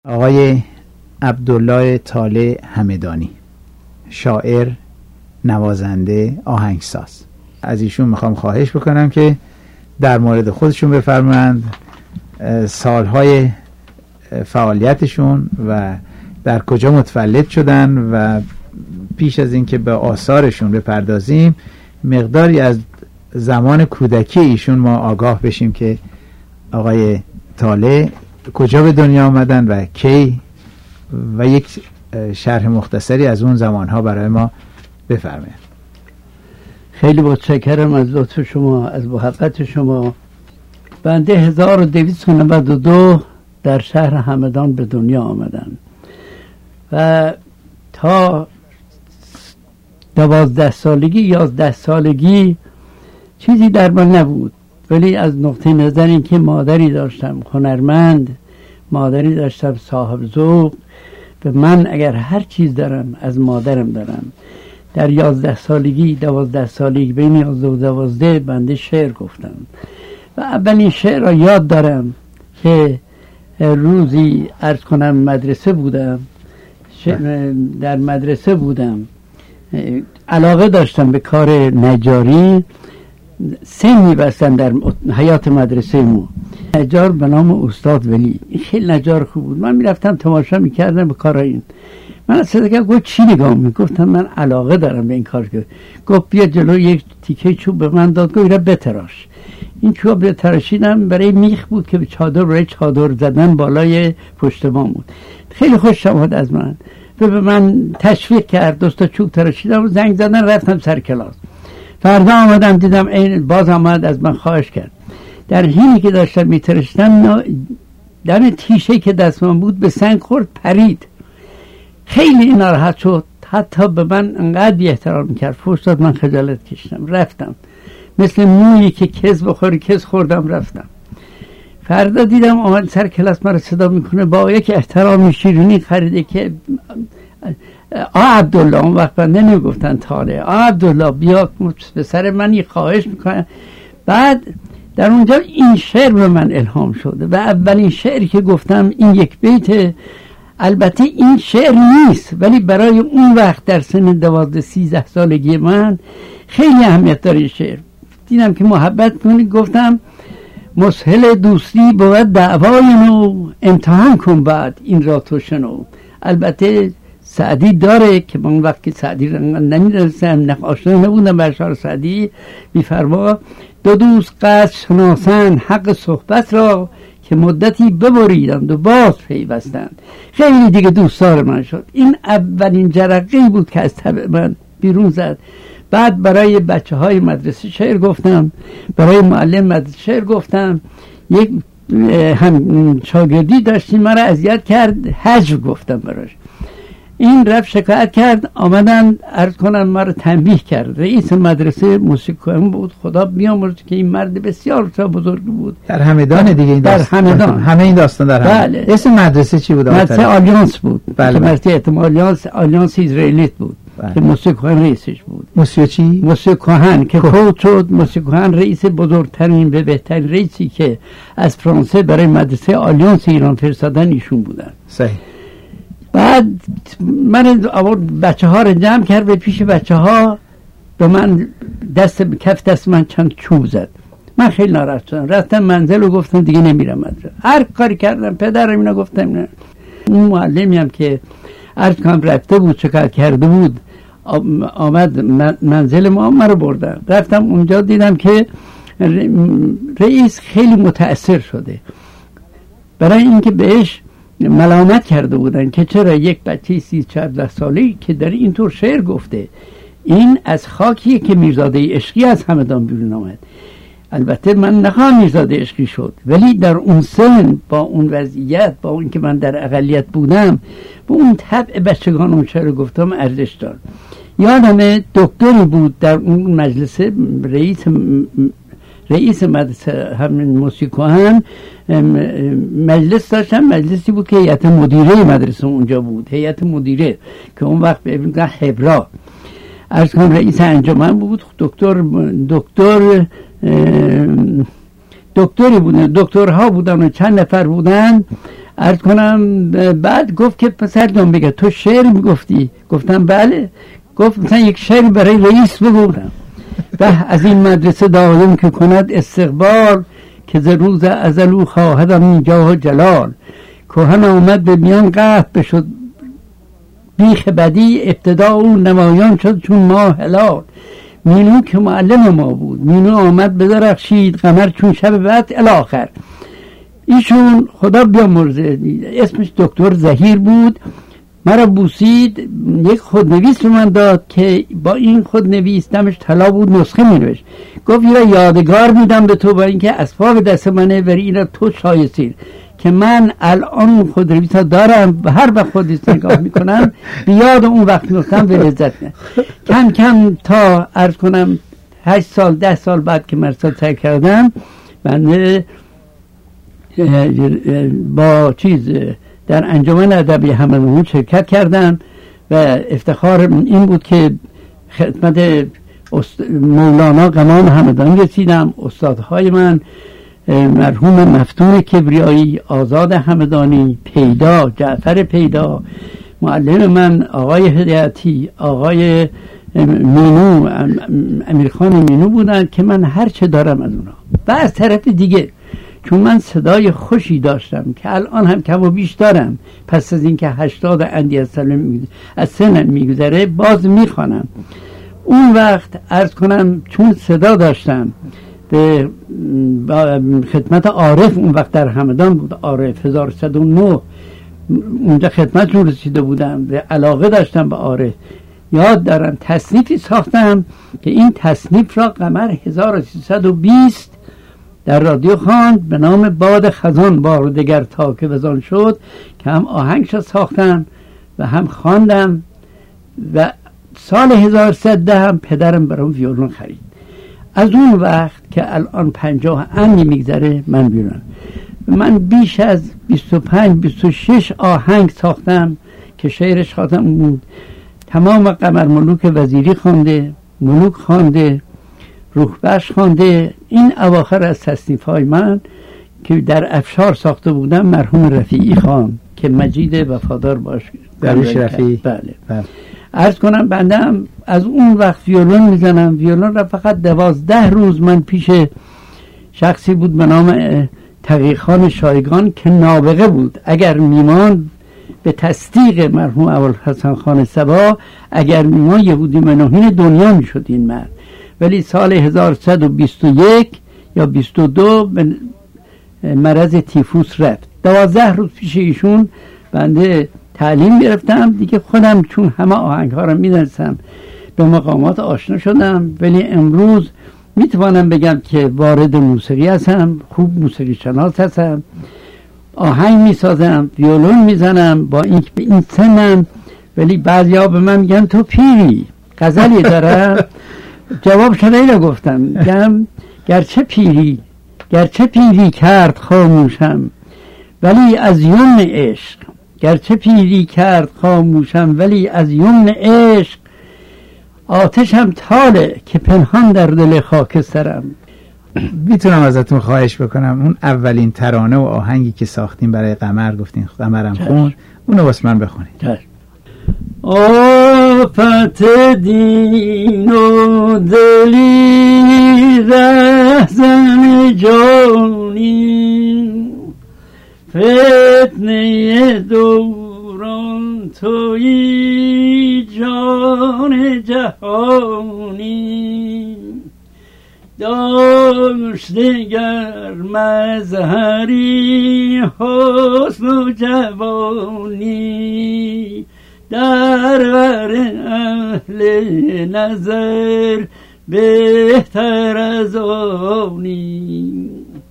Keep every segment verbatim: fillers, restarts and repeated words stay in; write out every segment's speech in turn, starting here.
آقای عبدالله طالع همدانی، شاعر، نوازنده، آهنگساز. از ایشون میخوام خواهش بکنم که در مورد خودشون بفرمایند، سالهای فعالیتشون و در کجا متولد شدن و پیش از اینکه به آثارشون بپردازیم مقداری از زمان کودکی ایشون ما آگاه بشیم که آقای طالع کجا به دنیا آمدن و کی، و یک شرح مختصری از اون زمانها برای ما بفرمایید. خیلی متشکرم از لطف شما، از محبت شما. بنده هزار و دویست و نود و دو در شهر همدان به دنیا آمدم و تا دوازده سالگی یازده سالگی چیزی در من نبود، ولی از نقطه نظر این که مادری داشتم هنرمند، مادری داشتم صاحب ذوق، به من اگر هر چیز دارم از مادرم دارم. در یازده سالگی دوازده سالگی بین یازده و دوازده بنده شعر گفتم و اولین شعر را یاد دارم که روزی عرض کنم مدرسه بودم، در مدرسه بودم، علاقه داشتم به کار نجاری، سن می‌بستن در حیات مدرسه مو، نجار به نام استاد ولی، این خیلی نجار خوب بود. من میرفتم تماشا میکردم به کار این. من از صدا کردم گفت چی نگاه میگفتم من علاقه دارم به این کار. گفت بیا جلو، یک تیکه چوب به من داد، گفت بتراش. این چوب بتراشیدم، برای میخ بود که به چادر برای چادر زدن بالای پشت ما بود. خیلی خوشم آمد از من و به من تشویق کرد. دوستا چوب تراشیدم و زنگ زدن، رفتم سر کلاس. فردا آمدم دیدم این باز آمد از من خواهش کرد. در حینی که داشتم میتراشیدم دم تیشه که دست من بود به سنگ خورد، پرید. خیلی ناراحت شد، حتی به من انقدر بی احترام میکرد، فوش داد. من خجالت کشیدم، رفتم مثل مویی که کز بخوری کز خوردم، رفتم. فردا دیدم آمد سر کلاس مرا صدا میکنه، با یک احترام شیرینی خریده که آ عبدالله، اون وقت بنده نمیگفتن طالع، آ عبدالله بیا به سر من یه خواهش میکنه. بعد در اونجا این شعر به من الهام شده و اولین شعری که گفتم این یک بیت. البته این شعر نیست، ولی برای اون وقت در سن دوازده سیزده سالگی من خیلی اهمیت داره شعر. دیدم که محبت کنی، گفتم مسهل دوستی بود دعوای نو، امتحان کن بعد این را تو شنو. البته سعدی داره که من وقتی سعدی را نمیدونستم، آشنا نبودم به اشعار سعدی، میفرما دو دوست قصد شناسند حق صحبت را، که مدتی ببریدند و باز پیوستند. خیلی دیگه دوستدار من شد. این اولین جرقه‌ای بود که از طبع من بیرون زد. بعد برای بچه های مدرسه شعر گفتم، برای معلم مدرسه شعر گفتم. یک هم شاگردی داشتیم مرا اذیت کرد، هجر گفتم براش. این رفت شکایت کرد، آمدن عرض کنم مرا تنبیه کرد. رئیس مدرسه موسیقی بود، خدا بیامرزه که این مرد بسیار بزرگ بود. در همدان دیگه این در همدان همه این داستان در همدان. بله. اسم مدرسه چی بود؟ مدرسه آلیانس بود. بله. مدرسه اعتماد آلیانس، آلیانس اسرائیلیت بود. بله. که موسیقی رئیسش بود. موسیقی چی؟ موسیقی که فوت شد. موسیقی رئیس بزرگترین و بهترین رئیسی که از فرانسه برای مدرسه آلیانس ایران فرستادن ایشون بودن. صحیح. بعد من آورد بچه ها رو جمع کرد به پیش بچه ها، به من دست کف دست من چند چوب زد. من خیلی ناراحت شدم، رفتم منزل و گفتم دیگه نمیرم مدرسه. هر کاری کردم، پدرم اینا گفتم نه. اون معلمی هم که عرض کنم رفته بود شکایت کرده بود، آمد منزل ما، من رو بردم. رفتم اونجا دیدم که رئیس خیلی متأثر شده، برای اینکه بهش ملامت کرده بودن که چرا یک بچه سی چهارده ساله که در اینطور شعر گفته. این از خاکیه که میرزاده عشقی از همدان بیرون آمد. البته من نخواهم میرزاده عشقی شد، ولی در اون سن با اون وضعیت، با اون که من در اقلیت بودم، با اون طبع بچگان اون شعر گفتم ارزش دار. یادم دکتری بود در اون مجلس، رئیس رئیس مدرسه همین موسیقیان مجلس داشتن. مجلسی بود که هیئت مدیره مدرسه اونجا بود، هیئت مدیره که اون وقت به حبرا عرض کنم رئیس انجمن بود. دکتر دکتر دکتری بودن، دکترها بودن و چند نفر بودن. عرض کنم بعد گفت که پسر جان بگه تو شعر میگفتی؟ گفتم بله. گفت مثلا یک شعر برای رئیس بگویم. به از این مدرسه دارم که کند استقبال، که ز روز ازلو خواهدم این جاه جلال. کهن آمد به میان قهر بشد بیخ بدی، ابتدا او نمایان شد چون ماه هلال. مینو که معلم ما بود، مینو آمد بدرخشید قمر چون شب بعد الاخر. ایشون خدا بیامرزه اسمش دکتر زهیر بود، مرا بوسید، یک خودنویس رو من داد که با این خودنویس دمش طلا بود نسخه می نوشت. گفت اینا یادگار میدم به تو، با اینکه اسباب دست منه، ولی اینا تو شایستی، که من الان خودنویس ها دارم و هر وقت خودنویس نگاه میکنم به یاد اون وقت میفتم به لذت نه. کم کم تا عرض کنم هشت سال ده سال بعد که مرسال سر کردم، من با چیز در انجمن ادبی همدانی شرکت کردم و افتخار این بود که خدمت مولانا غمان همدانی رسیدم. استادهای من مرحوم مفتون کبریایی، آزاد همدانی، پیدا، جعفر پیدا، معلم من آقای هدایتی، آقای مینو، امیرخان مینو بودن که من هر چه دارم از اونا. و از طرف دیگه چون من صدای خوشی داشتم که الان هم کم و بیش دارم، پس از اینکه هشتاد اندی از سنم از سنم میگذره باز میخوانم. اون وقت عرض کنم چون صدا داشتم به خدمت عارف، اون وقت در همدان بود عارف، هزار و سیصد و نه اونجا خدمتشون رسیده بودم، به علاقه داشتم به عارف. یاد دارم تصنیفی ساختم که این تصنیف را قمر هزار و سیصد و بیست در رادیو خواند به نام باد خزان بار دگر تا که وزان شد، که هم آهنگش ساختم و هم خواندم. و سال هزار و سیصد و ده هم پدرم برام ویولون خرید. از اون وقت که الان پنجاه اندی میگذره من بیرونم، من بیش از بیست و پنج بیست و شش آهنگ ساختم که شعرش خواندم بود. تمام قمر ملوک وزیری خوانده، ملوک خوانده، روح بخش خوانده. این اواخر از تصنیف‌های من که در افشار ساخته بودم مرحوم رفیعی خان که مجید وفادار باش درویش رفیعی. بله, بله. عرض کنم بندم از اون وقت ویولون میزنم. ویولون را فقط دوازده روز من پیش شخصی بود به نام تقی خان شایگان که نابغه بود. اگر میمان به تصدیق مرحوم ابوالحسن خان صبا، اگر میمان یهودی منوهین دنیا میشد این مرد. ولی سال هزار و سیصد و بیست و یک یا بیست و دو به مرض تیفوس رفت. دوازده روز پیش ایشون بنده تعلیم گرفتم دیگه. خودم چون همه آهنگ ها رو میدونستم به مقامات آشنا شدم. ولی امروز میتوانم بگم که وارد موسیقی هستم، خوب موسیقی شناس هستم، آهنگ میسازم، ویولون میزنم با این به این سنم. ولی بعضیا به من میگن تو پیری. غزلی دارم جواب شده ای رو گفتم، میگم گرچه پیری گرچه پیری کرد خاموشم ولی از یمن عشق، گرچه پیری کرد خاموشم ولی از یمن عشق، آتشم تاله که پنهان در دل خاکسترم. میتونم ازتون خواهش بکنم اون اولین ترانه و آهنگی که ساختیم برای قمر، گفتین قمرم خون، اونو واسه من بخونید. آفت دین و دلی رهزن جانی، فتنه دوران تویی جان جهانی، داشته گر مظهری حسن و جوانی، در بر اهل نظر بهتر از آنی،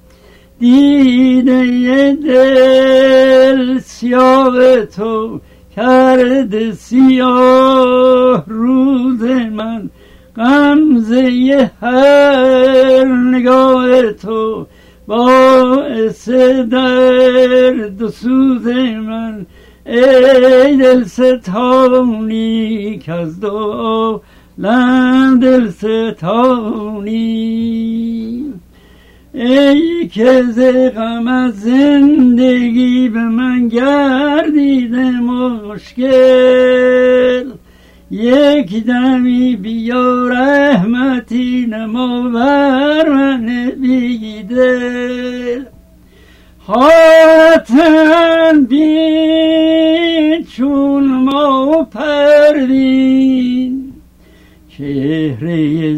دیده دل سیاه تو کرده سیاه روز من، غمزه هر نگاه تو باعث درد و سوز من، ای دل ستانی که از دو عالم دل ستانی. ای که ز غمت زندگی به من گردیده مشکل، یک دمی بیا رحمتی نما بر من بیدل. حالتن بین چون ما پروین، چهره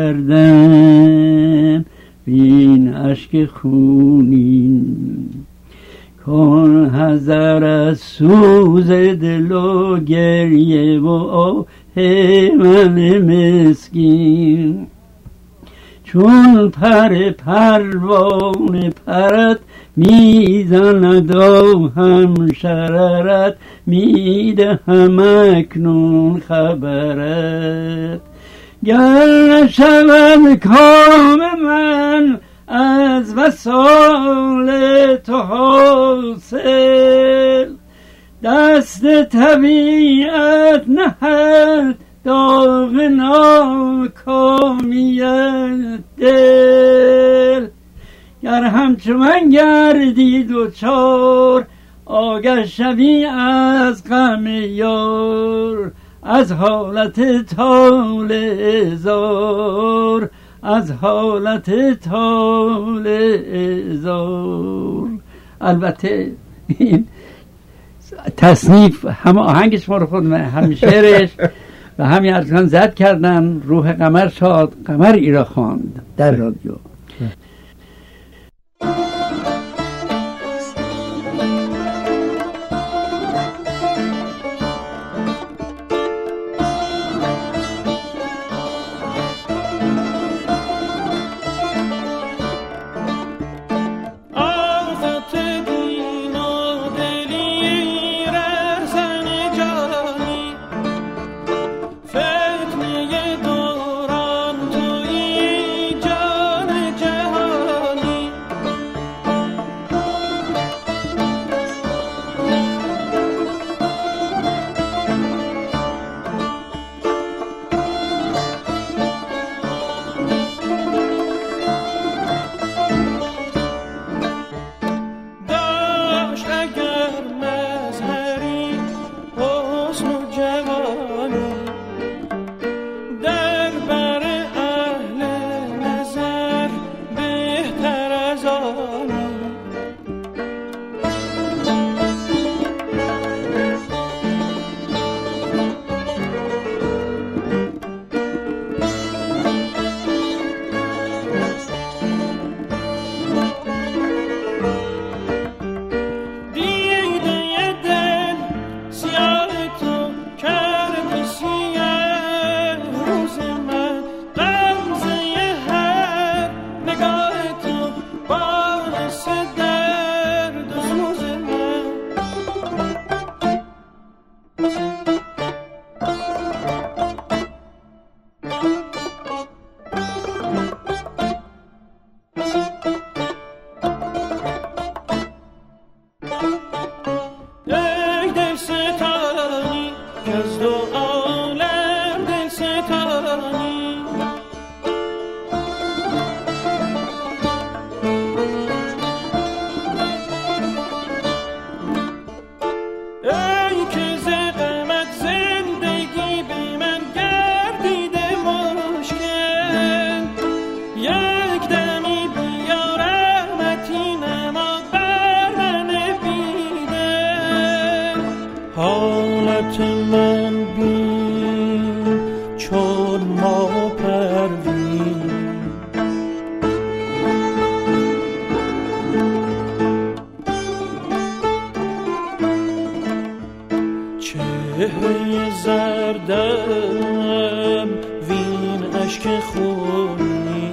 زردن بین اشک خونین. کن حذر از سوز دل و گریه و آه من مسکین. چون پر پروانه پرت میزند و هم شررت، میدهم اکنون خبرت. گر نشود کام من از وصال تو حاصل، دست طبیعت نهد داغ ناکامیت دل. گر همچو من گردی دوچار، آگه شوی از غم یار. از حالت طالع زار، از حالت طالع زار. البته این تصنیف هم آهنگش ما رو خود هم شعرش و همین ارکان زد کردن. روح قمر شاد قمر ایرا خواند در رادیو. چهره زردم وین اشک خونی،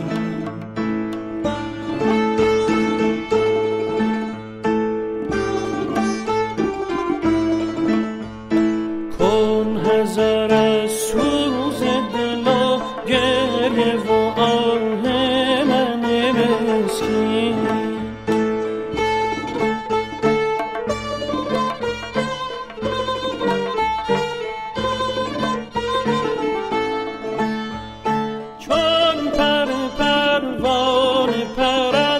کن حذر از سوز دل و گریه و آه من مسکین. چون پر پروانه پرد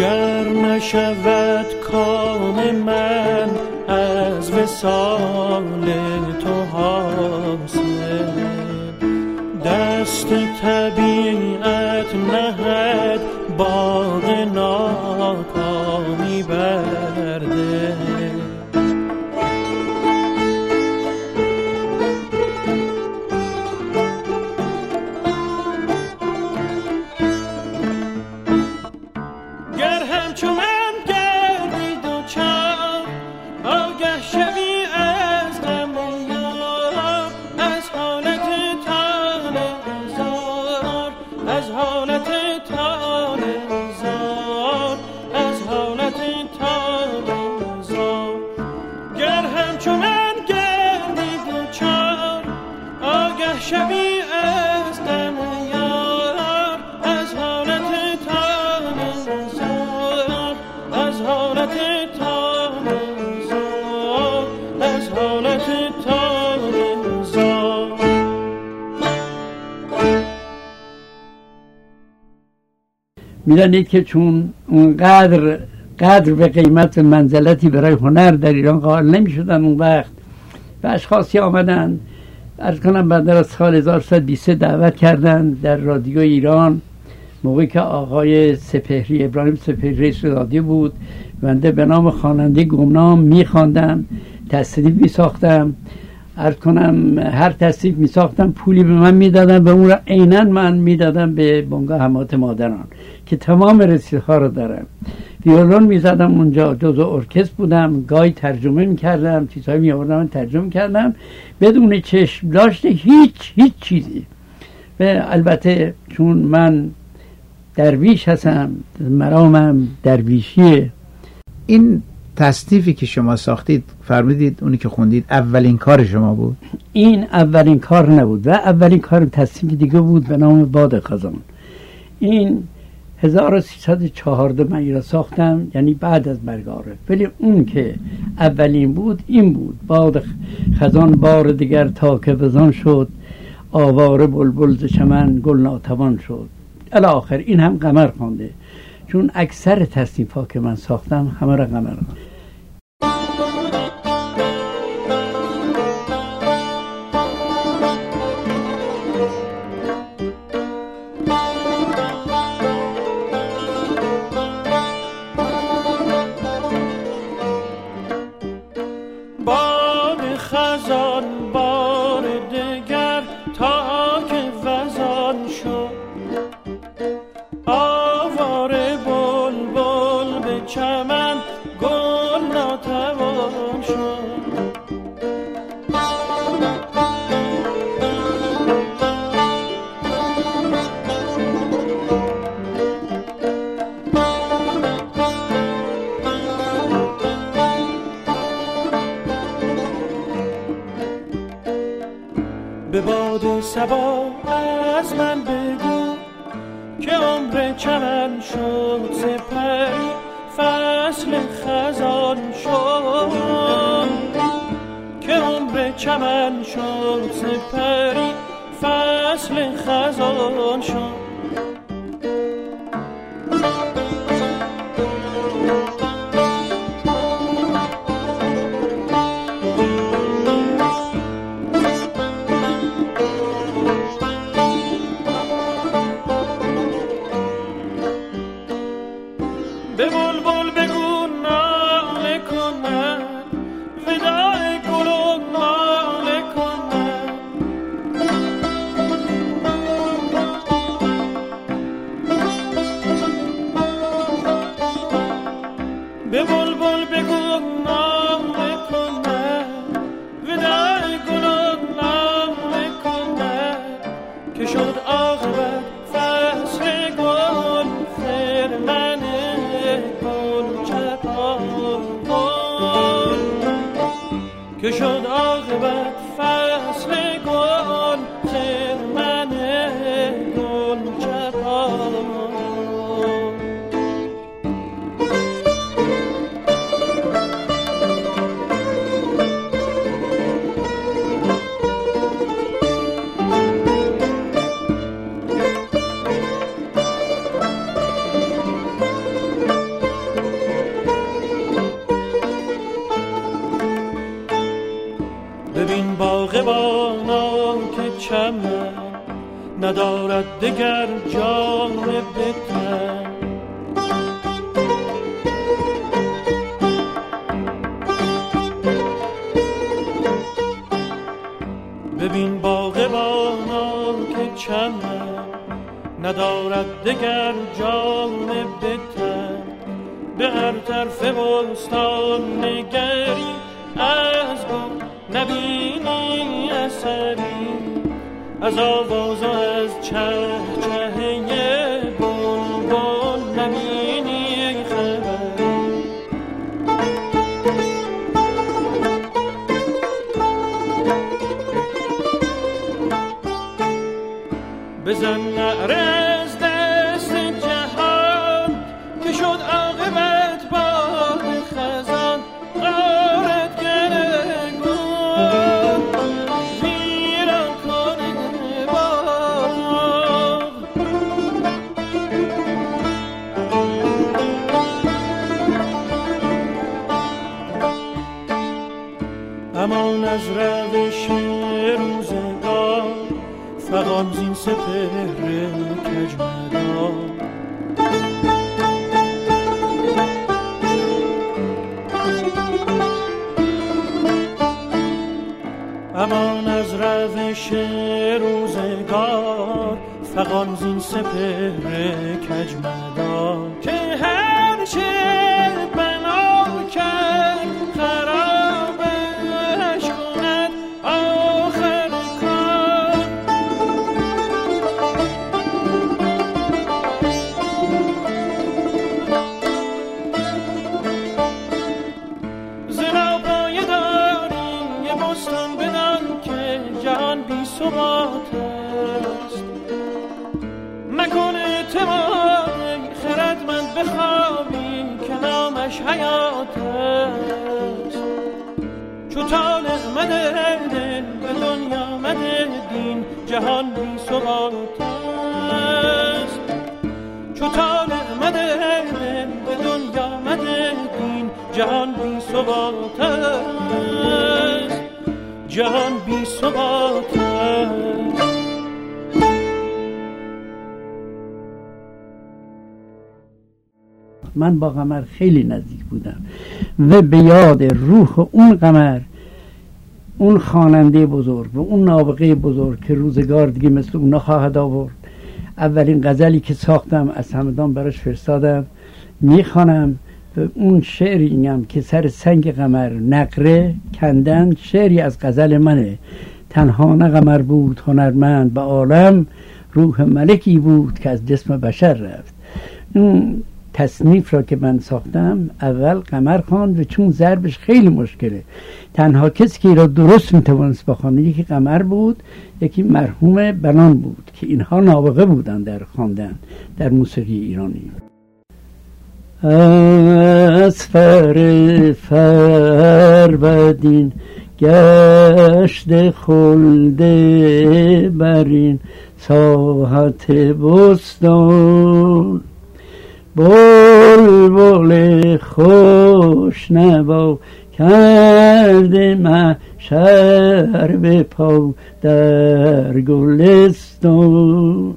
گر نشود کام من از وصال تو حاصل، دست طبیعت نهد باغ ناکامی برده. گر همچو من گردی دوچار آگه شوی از غم یار، از حالت تان زار، از حالت تان زار، از حالت تان زار. گر همچو من گردی دوچار آگه شوی از غم یار، از حالت تان زار، از حالت تان زار، از حالت تان زار. میدانید که چون اونقدر قدر به قیمت و منزلتی برای هنر در ایران قائل نمی شدن اون وقت و اشخاصی آمدن، عرض کنم بنده را سال هزار و سیصد و بیست و سه دعوت کردن در رادیو ایران، موقعی که آقای سپهری، ابراهیم سپهری رئیس رادیو بود. بنده به نام خواننده گمنام میخواندم، تصنیف میساختم، عرض کنم هر تصنیف میساختم پولی به من میدادن و اون را عیناً من میدادم به بنگاه حمایت مادران که تمام رسیدها رو دارم. ویولون میزدم اونجا، جزو ارکستر بودم، گاهی ترجمه میکردم، چیزهایی میآوردم ترجمه کردم بدون چشم داشته هیچ هیچ چیزی. و البته چون من درویش هستم، مرامم درویشیه. این تصنیفی که شما ساختید فرمودید اونی که خوندید اولین کار شما بود؟ این اولین کار نبود و اولین کار تصنیف دیگه بود به نام باد خزان. این هزار و سیصد و چهارده من را ساختم، یعنی بعد از مرگ عارف، ولی اون که اولین بود این بود: باد خزان بار دیگر تا که وزان شد، آواره بلبل ز چمن گل ناتوان شد. الی آخر. این هم قمر خوانده، چون اکثر تصنیف‌ها که من ساختم همه را قمر خوانده. باد خزان بار دگر تا که وزان شد، آواره بلبل به چمن گل ناتوان شد. به باد صبا از من بگو که عمر چمن شد سپری، فصل خزان شد. که عمر چمن شد سپری، فصل خزان شد. به بلبل بگو ناله کند، وداع گل و ناله کند. به بلبل بگو ناله کند، وداع گل و ناله کند. که شد عاقبت فصل گل خرمن که شد عاقبت فصل گل خرمن گل چپان. ندارد دگر جان بتن. ببین باغبانا که چمن ندارد دگر جان بتن. به هر طرف بستان نگری از گل نبینی اثری، از آواز و از چه چهه بلبل نبینی خبری. بزن نعره از دست جهان که شد عاقبت باد خزان. غارت کنه گل ویران کنه باغ. امان از روش روزگار فغان زین سپهر کجمدار. امان از روش روزگار فغان زین سپهر کجمدار. که هر چه بنا کرد خرابش کند آخر کار. زنا پایه داریم یه بستان بدان که جهان بی ثبات است. مکن اعتماد خردمند به خوابی که نامش حیات است. چو طالع مده دل به دنیا مده دین جهان بی ثبات است. چو طالع مده دل به دنیا مده دین جهان بی ثبات است. جهان بی ثبات است. من با قمر خیلی نزدیک بودم و به یاد روح اون قمر، اون خواننده بزرگ و اون نابغه بزرگ که روزگار دیگه مثل اونا خواهد آورد. اولین غزلی که ساختم از همدان براش فرستادم میخوانم. و اون شعری اینم که سر سنگ قمر نقره کندن، شعری از غزل منه. تنها نه قمر بود هنرمند به عالم، روح ملکی بود که از جسم بشر رفت. اون تصنیف را که من ساختم اول قمر خواند و چون ضربش خیلی مشکله، تنها کسی که را درست میتوانست بخوانه یکی قمر بود، یکی مرحوم بنان بود که اینها نابغه بودن در خواندن در موسیقی ایرانی. از فر فرودین گشت خلده برین ساحت بستان، بلبل خوش نوا کرده محشر به پا در گلستان.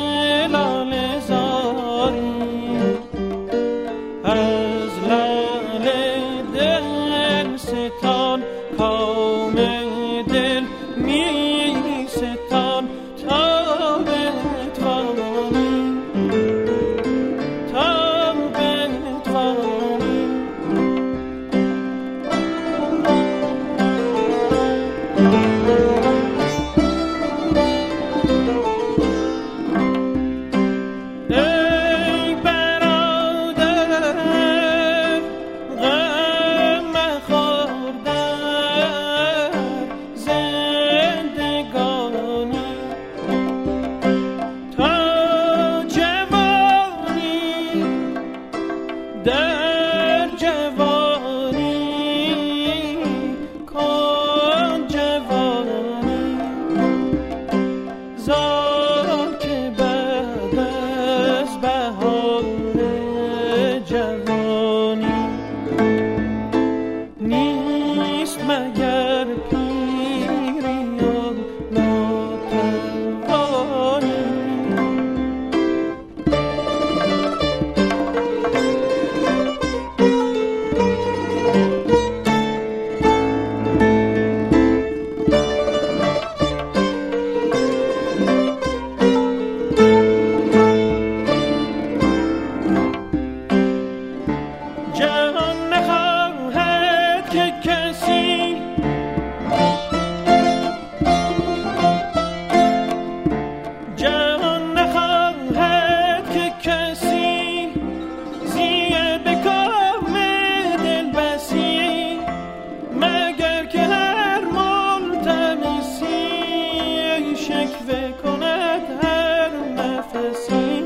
از دل می ستان تا بتوانی تا بتوانی ای برادر غم مخور در زندگانی تا جوانی در جوانی کن جوانی زان که بعد از بهار جوانی نیست مگر پیری و ناتوانی جهان نخواهد که کسی جهان نخواهد که کسی زیر به کام دل بسی مگر که هر ملتمسی شکوه کند هر نفسی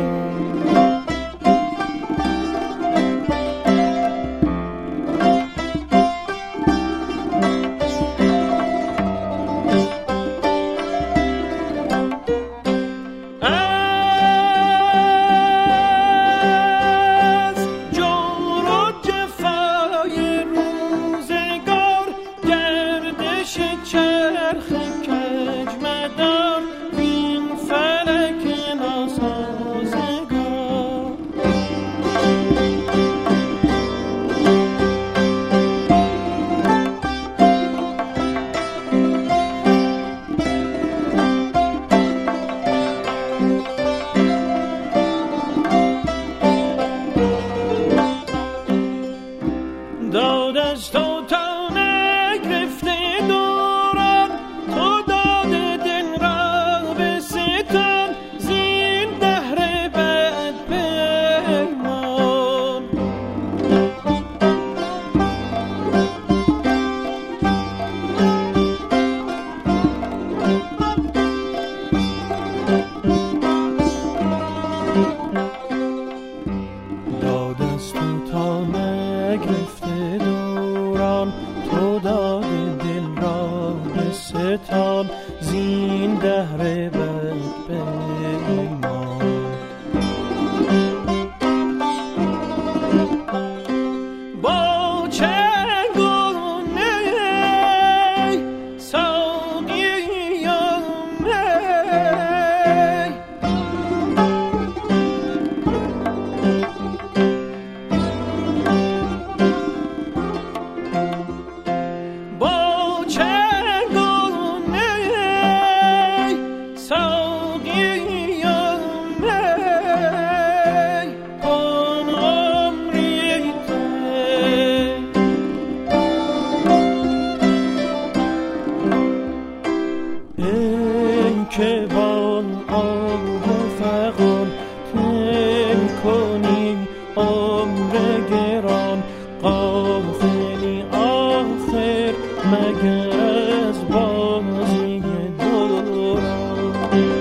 از جور و جفای روزگار گردش چرخ کج مدار این فلک ناسازگار داد از تو تا نگرفته دوران تو داد دل را به ستان زین دهر بد پیمان داد از تو تا نگرفته دوران تو داد دل را به ستان زین دهر بد پیمان با چنگ و نی ساقی و می با چنگ و نی ساقی و می کن عمری طی ای که با آب و فغان طی کنی عمر گران غافلی آخر مگر از بازی دوران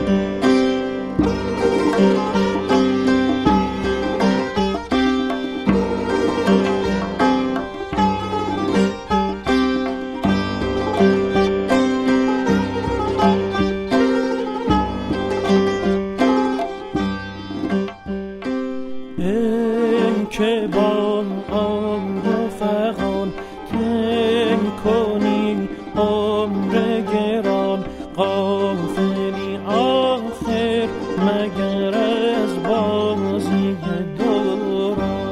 ای که با آب و فغان طی کنی عمر گران غافلی آخر مگر از بازی دوران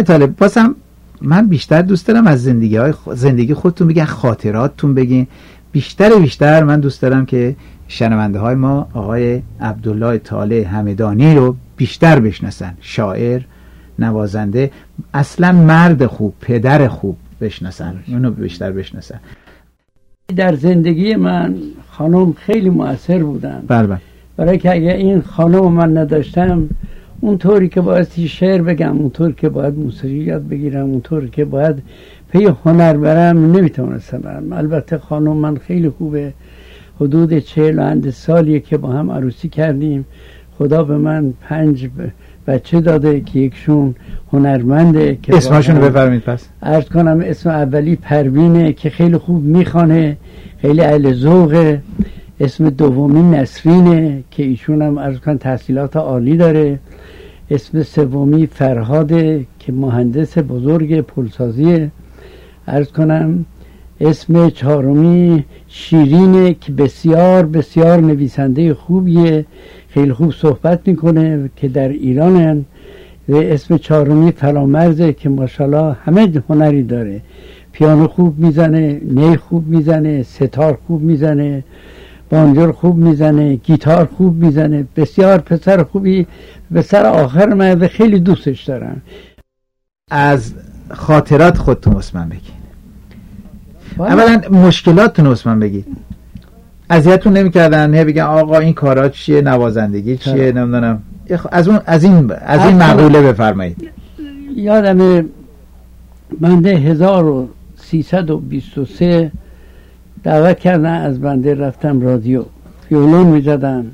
آقای طالب بازم من بیشتر دوست دارم از زندگی های خ... زندگی خودتون بگین، خاطراتتون بگین. بیشتر بیشتر من دوست دارم که شنونده های ما آقای عبدالله طالع همدانی رو بیشتر بشناسن، شاعر، نوازنده، اصلا مرد خوب، پدر خوب بشناسن، اونو بیشتر بشناسن. در زندگی من خانم خیلی مؤثر بودن. بله. برای که اگه این خانم من نداشتم، اونطوری که باید شعر بگم، اونطوری که باید موسیقی یاد بگیرم، اونطوری که باید پی هنر برم، نمیتونستم برم. البته خانم من خیلی خوبه، حدود چهل اند سالیه که با هم عروسی کردیم. خدا به من پنج بچه داده که یکشون هنرمنده. که اسمشون رو بفرمید. پس عرض کنم اسم اولی پروینه که خیلی خوب میخوانه، خیلی اهل ذوقه. اسم دومی نسرینه که ایشون هم عرض کنم تحصیلات عالی داره. اسم سومی فرهاده که مهندس بزرگ پلسازیه. عرض کنم اسم چهارمی شیرینه که بسیار بسیار نویسنده خوبیه، خیلی خوب صحبت میکنه که در ایرانن. و اسم چهارمی فرامرزه که ماشاءالله همه هنری داره، پیانو خوب میزنه، نی خوب میزنه، ستار خوب میزنه، بانجور خوب میزنه، گیتار خوب میزنه. بسیار پسر خوبی، به سر آخر من خیلی دوستش دارم. از خاطرات خودتون اسمن بگید. اولا مشکلاتتون اسمن بگید. اذیتتون نمی‌کردن هی بگن آقا این کارا چیه، نوازندگی چیه، نمیدونم. از اون از این از این مقوله بفرمایید. یادمه بنده هزار و سیصد و بیست و سه دعوت کردن از بنده، رفتم رادیو، ویولون می‌زدم،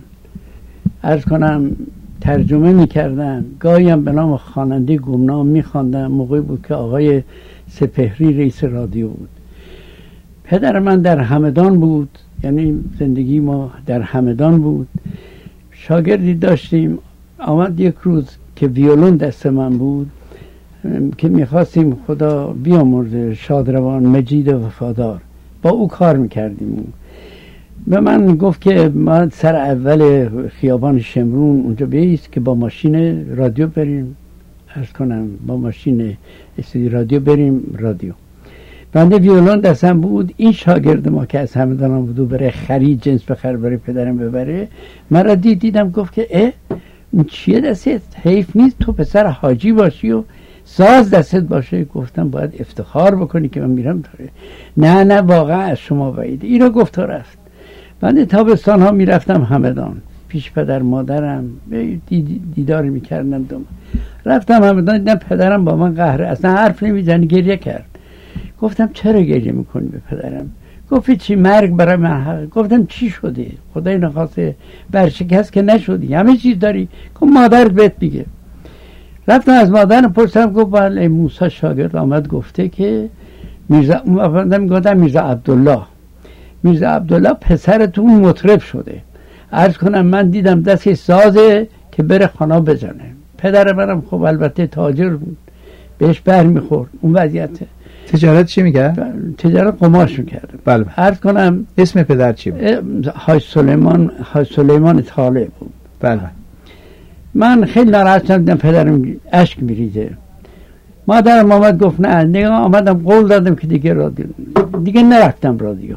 عرض کنم ترجمه می‌کردم، گاهی هم به نام خواننده گمنام می‌خواندم. موقعی بود که آقای سپهری رئیس رادیو بود. پدر من در همدان بود، یعنی زندگی ما در همدان بود. شاگردی داشتیم، آمد یک روز که ویولون دست من بود که میخواستیم، خدا بیامرزه، شادروان مجید وفادار، با او کار میکردیم. به من گفت که ما سر اول خیابان شمرون اونجا بیست که با ماشین رادیو بریم، عرض کنم با ماشین استودیو رادیو بریم رادیو. بنده ویولون دستم بود. این شاگرد ما که از همدان بود و برای خرید جنس بخره برای پدرم ببره، من را دید دیدم گفت که اه این چیه دستت؟ حیف نیست تو پسر حاجی باشی و ساز دستت باشه. گفتم باید افتخار بکنی که من میرم داره. نه نه واقعا از شما بعیده. این را گفت و رفت. بنده تابستان ها میرفتم همدان پیش پدر مادرم، دیدار میکردم. دوم رفتم همدان، دیدم پدرم با من قهره، اصلا حرف نمیزنه، گریه کرد. گفتم چرا گریه میکنی به پدرم؟ گفت چی مرگ برای من حق. گفتم چی شده؟ خدای نخواسته برشکست که نشدی، همه چیز داری. گفت مادرت بهت میگه. رفتم از مادرم پرسیدم، گفت بله موسی شاگرد آمد گفته که میرزا مفندم گفتم میرزا عبدالله میرزا عبدالله پسرتون مطرب شده. عرض کنم من دیدم دست سازه که بره خانه بزنه. پدر منم خب البته تاجر بود، بهش بر میخورد اون وضعیته. تجارت چی میگه؟ تجارت قماش میکرد. بله. عرض کنم اسم پدر چی بود؟ حاج سلیمان حاج سلیمان طالع بود. بله. من خیلی ناراحت شدم، پدرم اشک میریزه. مادرم آمد گفت نه، نگاه آمدم قول دادم که دیگه رادیو دیگه نرفتم رادیو.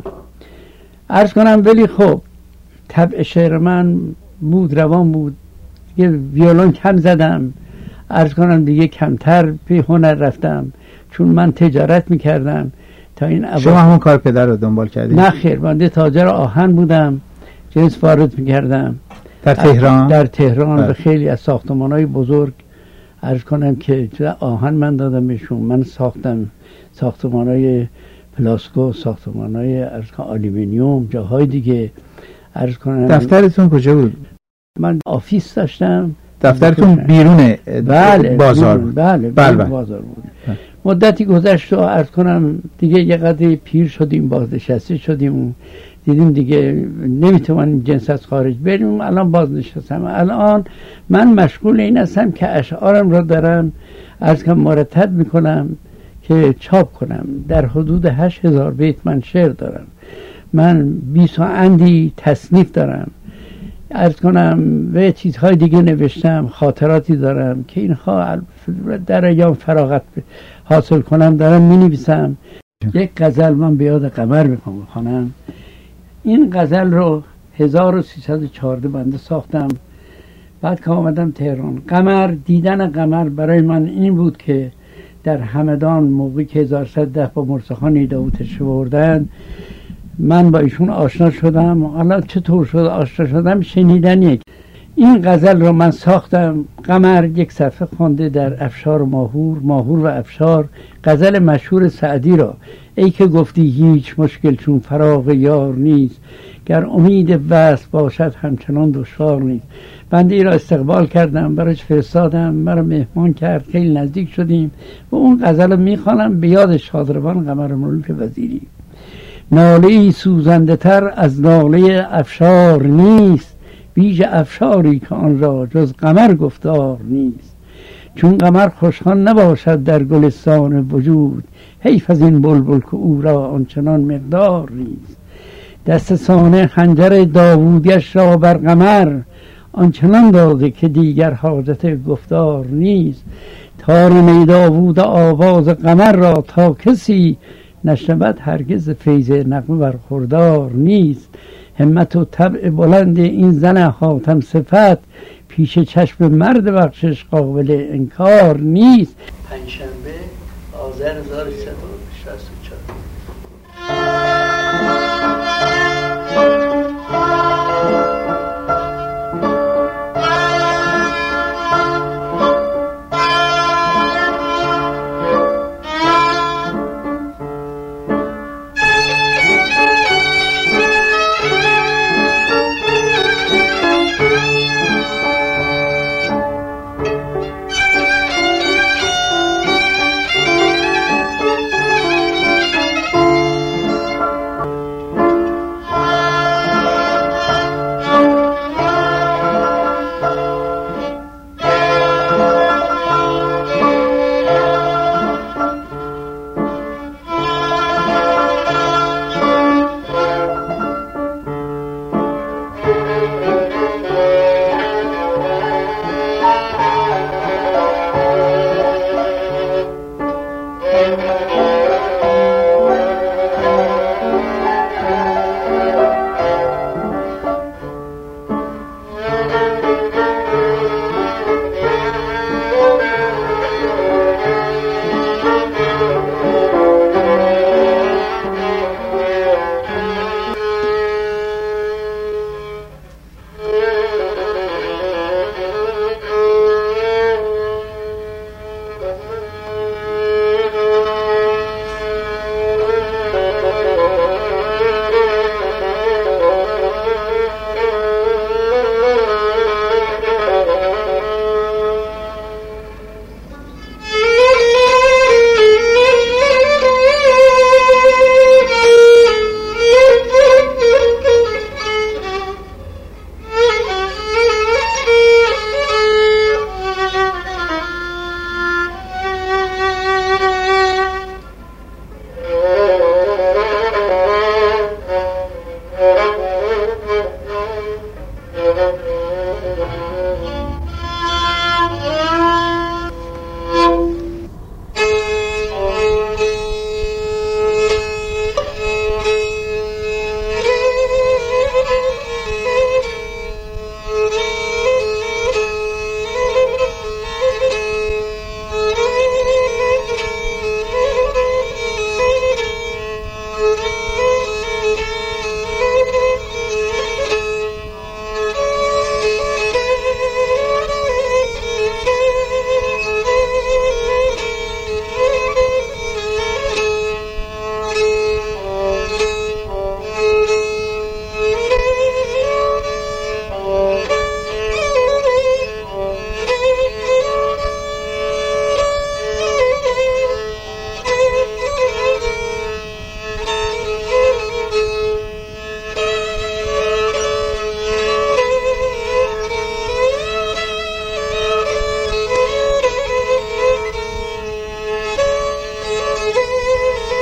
عرض کنم ولی خب طبع شعر من بود، روان بود. دیگه ویولون کم زدم. عرض کنم دیگه کمتر پی هنر رفتم، چون من تجارت میکردم تا این اول. شما همون کار پدر رو دنبال کردید؟ نه خیر، من تاجر آهن بودم، جنس وارد میکردم در تهران. در تهران به خیلی از ساختمان‌های بزرگ. عرض کنم که آهن من دادم بهشون. من ساختم ساختمان‌های پلاسکو، ساختمان‌های عرض کنم آلومینیوم، جاهای دیگه. عرض کنم دفترتون کجا بود؟ من آفیس داشتم. دفترتون بیرون بله بازار بود؟ بله بله بله بازار بود. بله. مدتی گذشت و عرض کنم دیگه یه قدری پیر شدیم، بازنشسته شدیم، دیدیم دیگه نمیتونیم جنس از خارج بریم. الان بازنشستم. الان من مشغول این هستم که اشعارم را دارم عرض کنم مرتب میکنم که چاپ کنم. در حدود هشت هزار بیت من شعر دارم. من بیست و اندی تصنیف دارم. عرض کنم و چیزهای دیگه نوشتم، خاطراتی دارم که اینها در ایام فراغت حاصل کنم دارم می نویسم. یک غزل من به یاد قمر میخوام بخونم. این غزل رو هزار و سیصد و چهارده بنده ساختم بعد که آمدم تهران. قمر، دیدن قمر برای من این بود که در همدان موقعی که هزار و سیصد و ده با مرزاخان نیده‌او تشریف آوردن من با ایشون آشنا شدم. حالا چطور شد آشنا شدم؟ شنیدن یک این غزل رو من ساختم. قمر یک صفحه خوانده در افشار و ماهور، ماهور و افشار، غزل مشهور سعدی را. ای که گفتی هیچ مشکل چون فراق یار نیست، گر امید وصل باشد همچنان دشوار نیست. بنده ای را استقبال کردم، براش فرستادم، مرا مهمان کرد، خیلی نزدیک شدیم و اون غزل رو میخوانم به یاد شادروان قمرالملوک وزیری. ناله ای سوزنده تر از ناله افشار نیست، ویژه افشاری که آن را جز قمر گفتار نیست. چون قمر خوشخوان نباشد در گلستان وجود، حیف از این بلبل که او را آنچنان مقدار نیست. دست سانه خنجر داوودیش را بر قمر، آنچنان داده که دیگر حاجت گفتار نیست. تار می داوود آواز قمر را تا کسی نشنود هرگز فیض نغمه برخوردار نیست. همت و طبع بلند این زن حاتم صفت، پیش چشم مرد بخشش قابل انکار نیست. پنجشنبه آذر هزار و سیصد و شصت و چهار.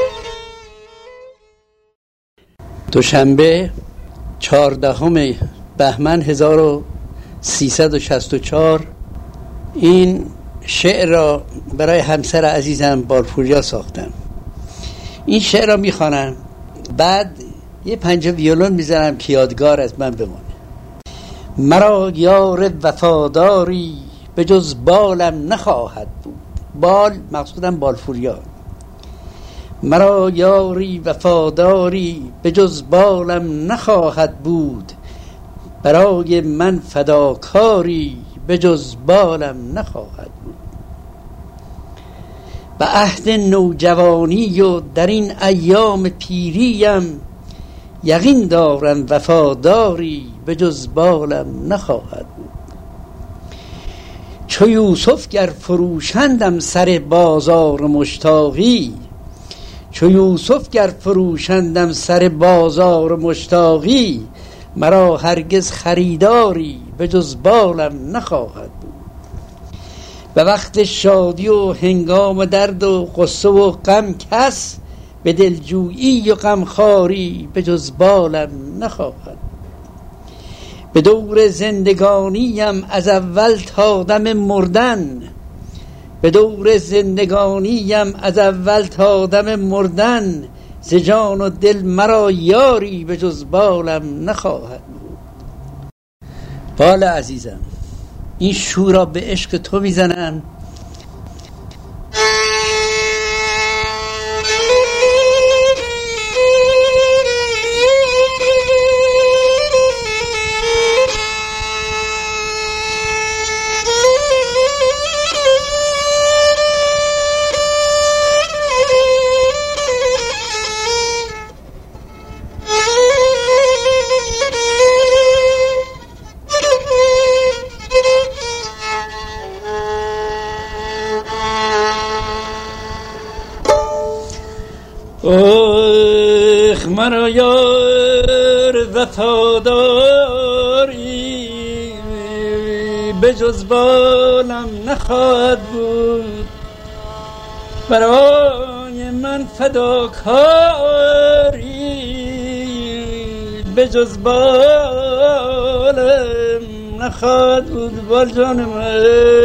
دوشنبه چهاردهم بهمن هزار و سیصد و شصت و چهار این شعر را برای همسر عزیزم بالپوریا ساختم. این شعر را میخوانم، بعد یه پنجه ویولون میزنم که یادگار از من بمانه. مرا یار وفاداری به جز بالم نخواهد بود. بال مقصودم بالپوریا. مرا یاری وفاداری به جز بالم نخواهد بود، برای من فداکاری به جز بالم نخواهد بود. به عهد نوجوانی و در این ایام پیریم، یقین دارم وفاداری به جز بالم نخواهد بود. چو یوسف گر فروشندم سر بازار مشتاقی، چو یوسف گر فروشندم سر بازار مشتاقی، مرا هرگز خریداری به جز بالم نخواهد بود. به وقت شادی و هنگام درد و غصه و غم کس، به دلجویی و غمخواری به جز بالم نخواهد. به دور زندگانیم از اول تا دم مردن، به دور زندگانیم از اول تا دم مردن، ز جان و دل مرا یاری به جز بالم نخواهد بود. بال عزیزم، این شورا به عشق تو میزنم. اخ مرا یار وفاداری به جز بالم نخواهد بود، برای من فداکاری به جز بالم نخواهد بود. بال جان من،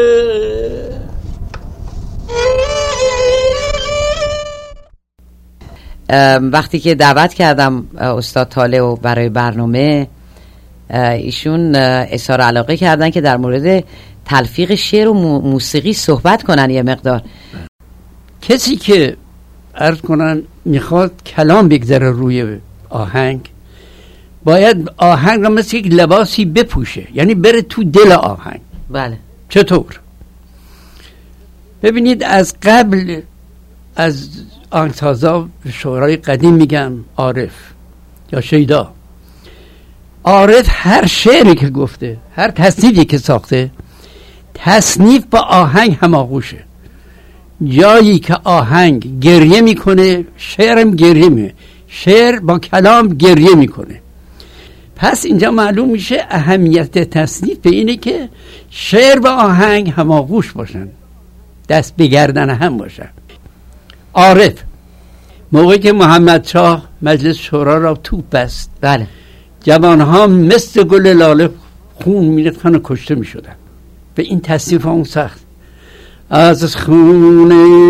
وقتی که دعوت کردم استاد طالع و برای برنامه، ایشون اظهار علاقه کردن که در مورد تلفیق شعر و موسیقی صحبت کنن یه مقدار. کسی که عرض کنن میخواد کلام بگذاره روی آهنگ، باید آهنگ را مثل یک لباسی بپوشه، یعنی بره تو دل آهنگ. بله. چطور؟ ببینید از قبل از آهنگسازا شعرهای قدیم میگم عارف یا شیدا، عارف هر شعری که گفته، هر تصنیفی که ساخته، تصنیف با آهنگ هماغوشه. جایی که آهنگ گریه میکنه، شعرم گریه میکنه، شعر با کلام گریه میکنه. پس اینجا معلوم میشه اهمیت تصنیف به اینه که شعر و آهنگ هماغوش باشن، دست به گردن هم باشن. عارف موقعی که محمد شاه مجلس شورا را توپ بست، بله، جوانها مثل گل لاله خون می‌ریختن و کشته می‌شدن. به این تصنیف اون سخت، از خون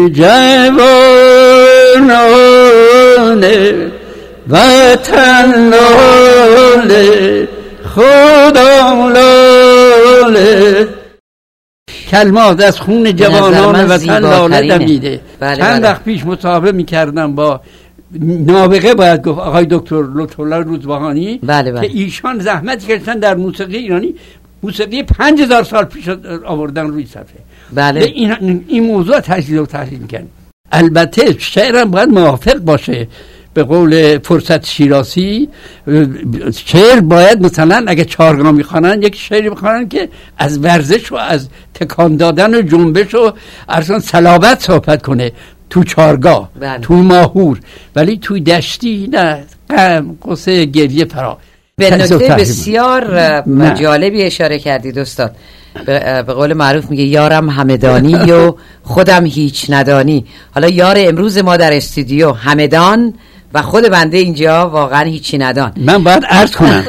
جوانان وطن لاله خدا لاله، کلمات از خون جوانان وطن لاله دمیده. بله چند بله. وقت پیش مصاحبه میکردم با نابغه، باید گفت آقای دکتر لطف‌الله روزبهانی، بله بله. که ایشان زحمت کشیدن در موسیقی ایرانی، موسیقی پنج هزار سال پیش آوردن روی صفحه. بله. این این موضوع تجزیه و تحلیل میکنن. البته شعرم باید موافق باشه. به قول فرصت شیراسی، شعر باید مثلا اگه چهارگاه میخوانن یک شعری بخوانن که از ورزش و از تکان دادن و جنبش و ارسان صلابت صحبت کنه تو چهارگاه، بله. تو ماهور، ولی تو دشتی نه، غم، قصه، گریه فرا. به نکته بسیار جالبی اشاره کردید استاد. به قول معروف میگه یارم همدانی و خودم هیچ ندانی. حالا یار امروز ما در استودیو همدان و خود بنده اینجا واقعا هیچی ندان. من باید عرض کنم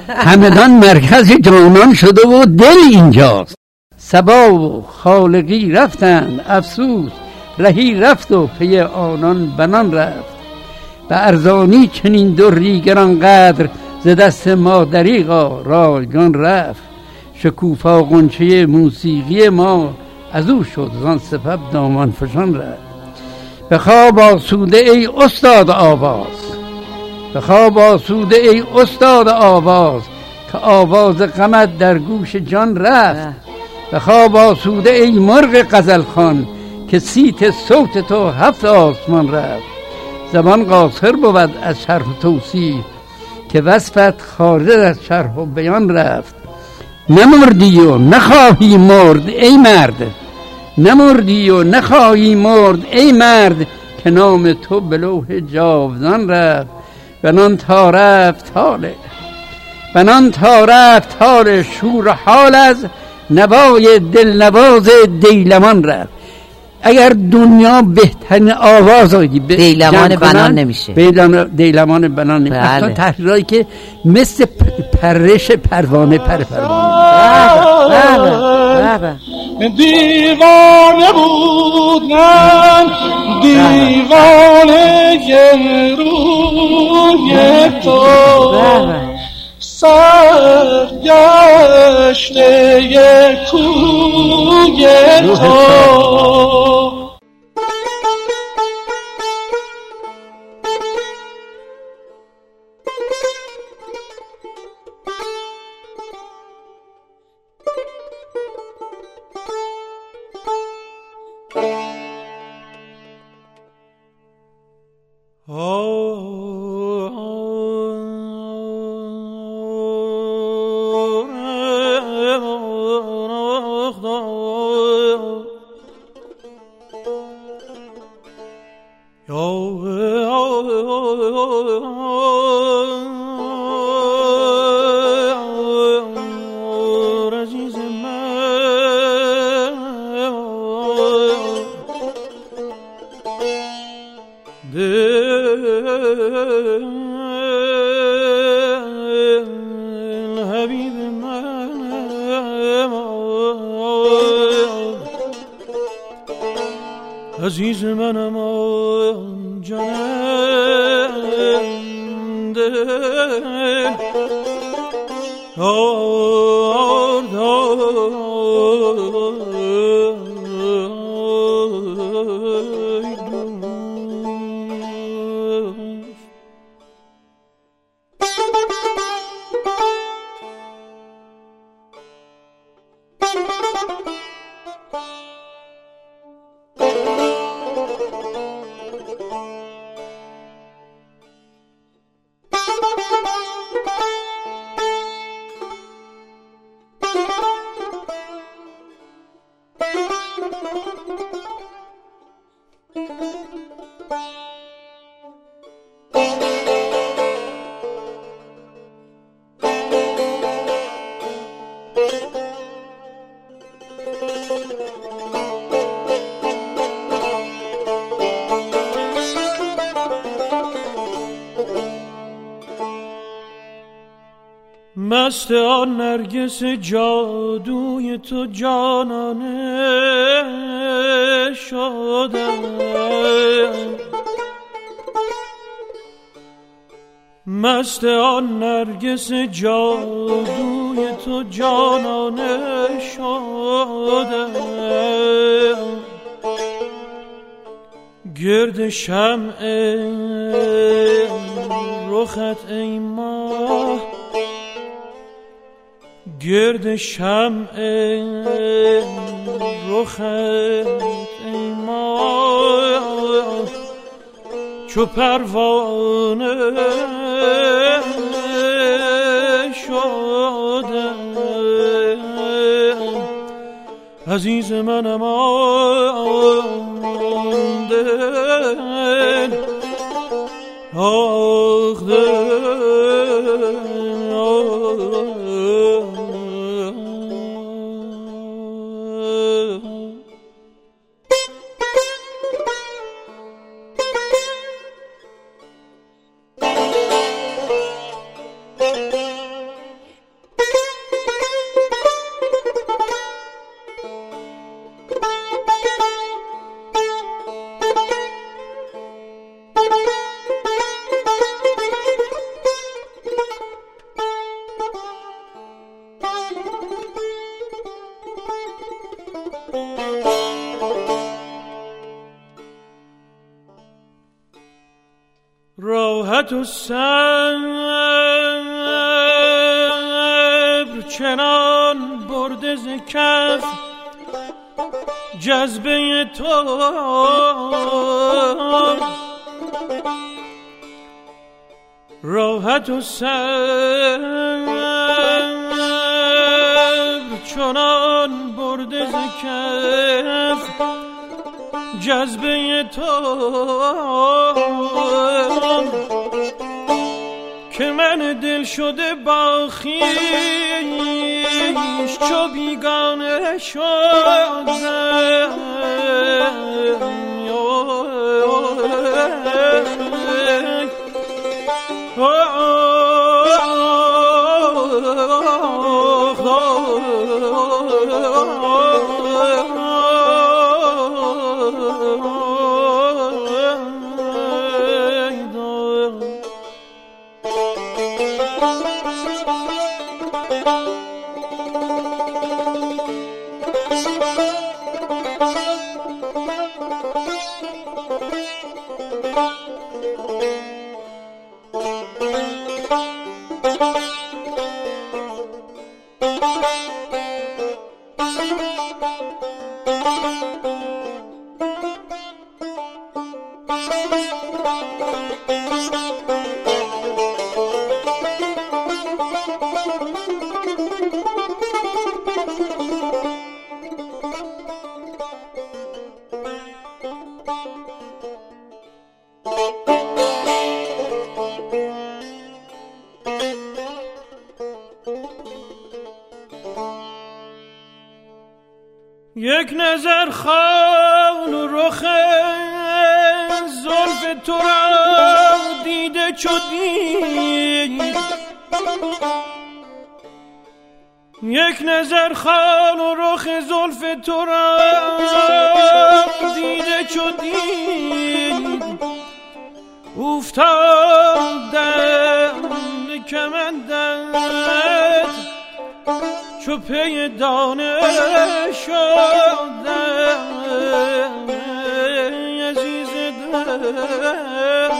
همدان مرکز جانان شده و دل اینجاست. صبا و خالقی رفتند افسوس، رهی رفت و پی آنان بنان رفت. به ارزانی چنین دری گران قدر، ز دست ما دریغا رایگان رفت. شکوفا غنچه موسیقی ما، از او شد زان سپب دامان فشان رفت. به خواب آسوده ای استاد آواز، به خواب آسوده ای استاد آواز، که آواز غمت در گوش جان رفت. به خواب آسوده ای مرغ غزل خوان، که صیت صوت تو هفت آسمان رفت. زبان قاصر بود از شرح و توصیف، که وصفت خارج از شرح و بیان رفت. نمردی و نخواهی مرد ای مرد، نمردی و نخواهی مرد ای مرد، که نام تو به لوح جاودان رفت. بنان تا رفت حاله، بنان تا رفت حال شور حال، از نوای دلنواز دیلمان رفت. اگر دنیا بهترین آواز آیدی دیلمان بنان نمیشه، دیلمان بنان نمیشه. اصلا تحریرهایی که مثل پرش پروانه پر پروانه. دیوانه بود من، دیوانه روی تو، سرگشته کوی تو. عزیز منم آن جان دل آرد مست آن نرگس جادوی تو جانانه شدم، مست آن نرگس جادوی تو جانانه شدم. گرد شمع رخت ای ماه، گرد شمع رخت ای ماه، چو پروانه شدم. عزیز منم آن دل، آخ دل، راحت و صبر چنان برده ز کف جذبه تو، راحت و صبر چنان برده ز کف جذبه تو که من دل شده با خویش چو بیگانه شدم. یک نظر خال و رخ زلف تو را دیده چو دید، یک نظر خال و رخ زلف تو را دیده چو دید، افتادم به کمندت چو پی دانه شدم عزیز دل.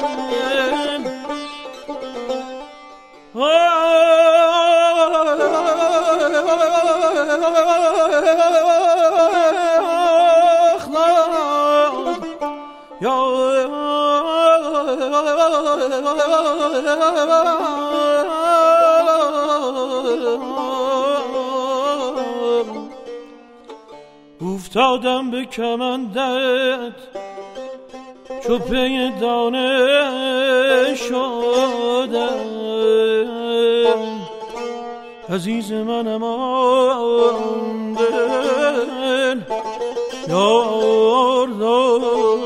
افتادم به کمندت چو پی دانه شدم عزیز منم آن دل یار دار.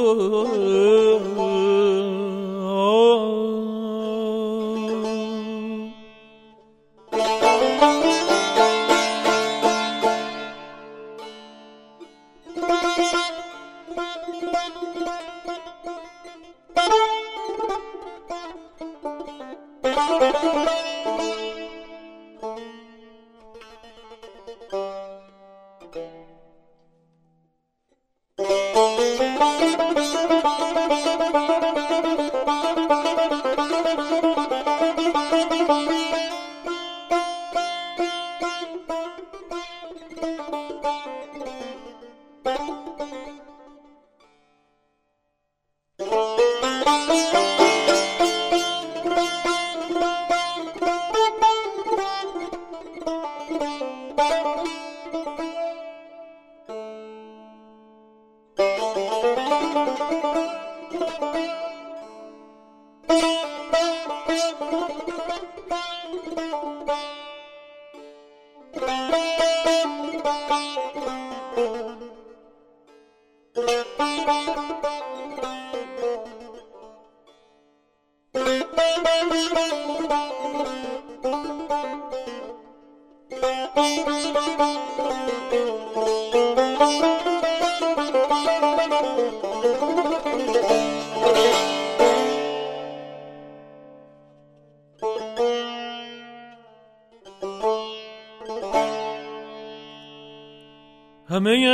همه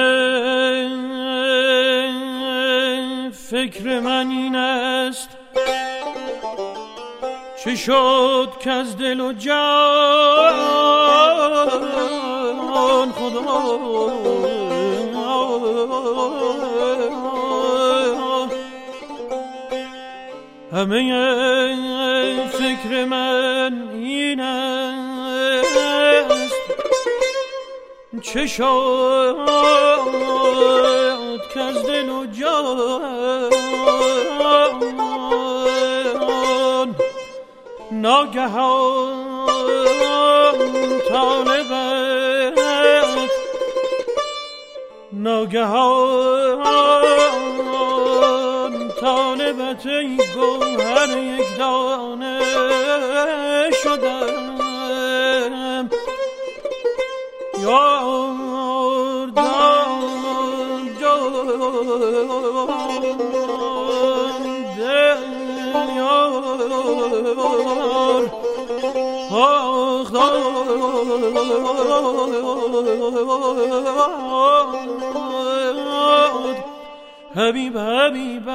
فکر من این است چه شد که از دل و جان خدا همه فکر من این است چه شد که از دل و جان ناگهان طالبت ناگهان طالبت ای گوهر یک دانه شدم یار دان جان دل یار آخ داد حبیب حبیب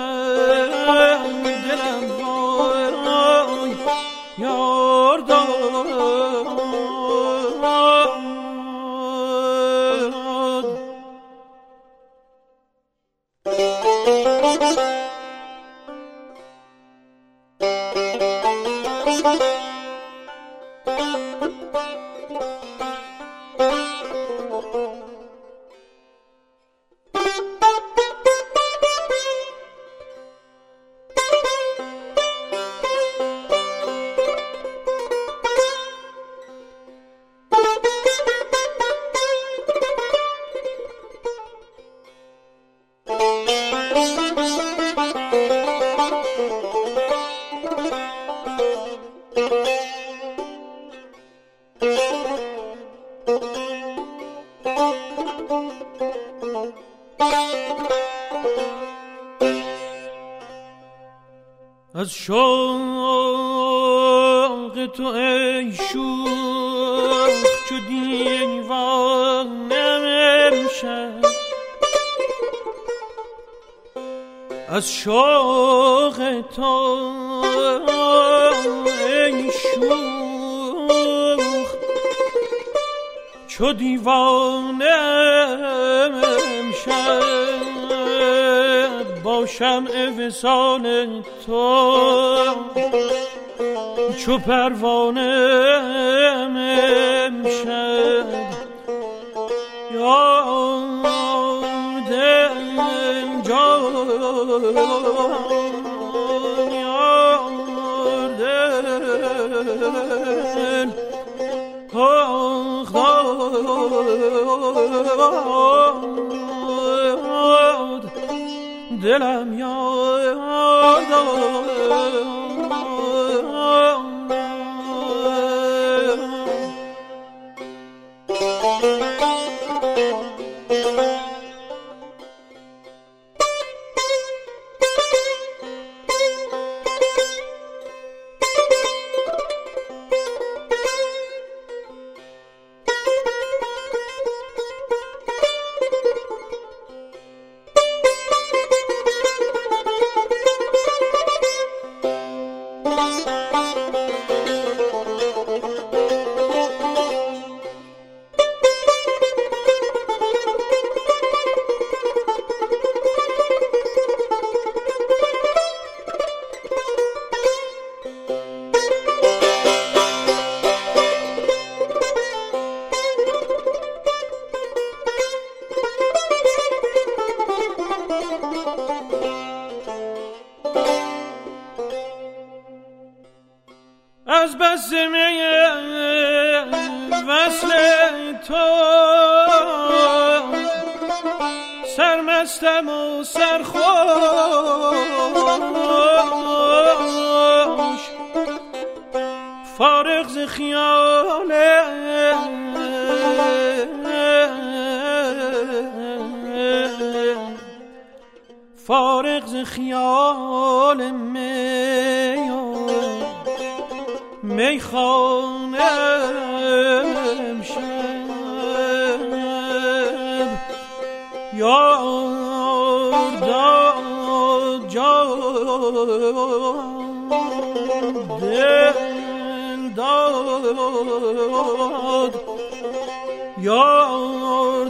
دلم وای یار داد از شوق تو ای شوق چو دیوانم امشب از شوق تو ای شوق چو دیوانم امشب با شمع وصال تو چو پروانه امشب یا دل جان یا دل آخ داد دلم یاد از بس می وصل تو سرمستم و سرخوش فارغ ز خیال فارغ ز خیال می میخانه امشب یار داد جان دل داد یار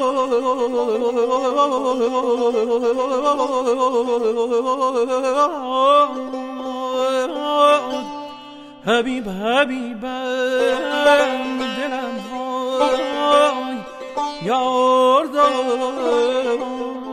داد حبیب حبیبم دلم وای یار داد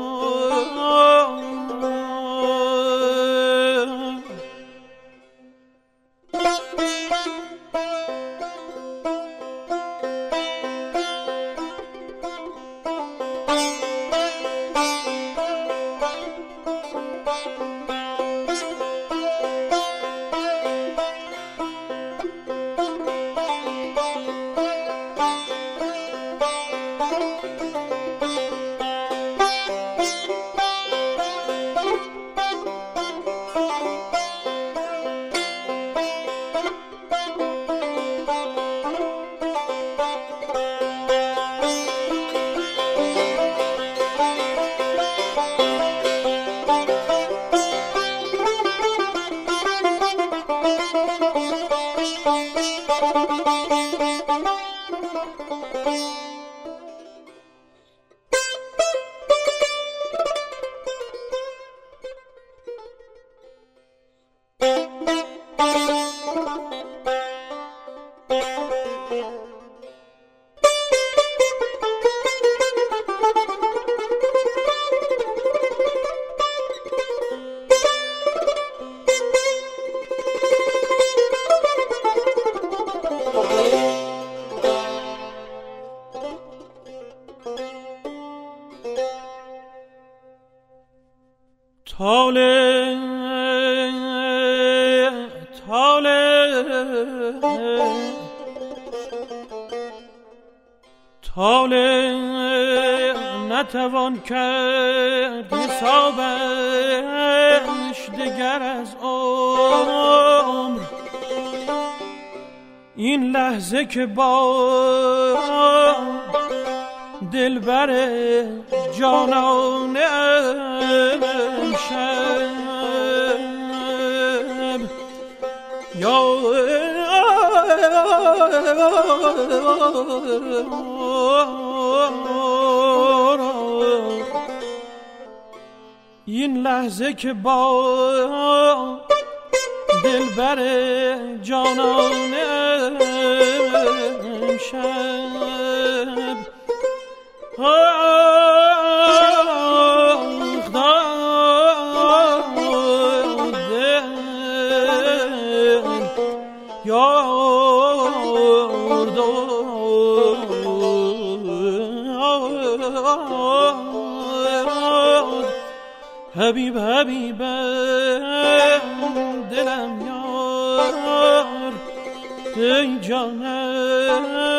طالع طالع طالع نتوان کرد حسابش دگر از عمر این لحظه که با دلبر جانان امشب یا این لحظه که با دلبر جانان امشب آخ داد دل یار داد حبیب حبیبم دلم یار ای جانم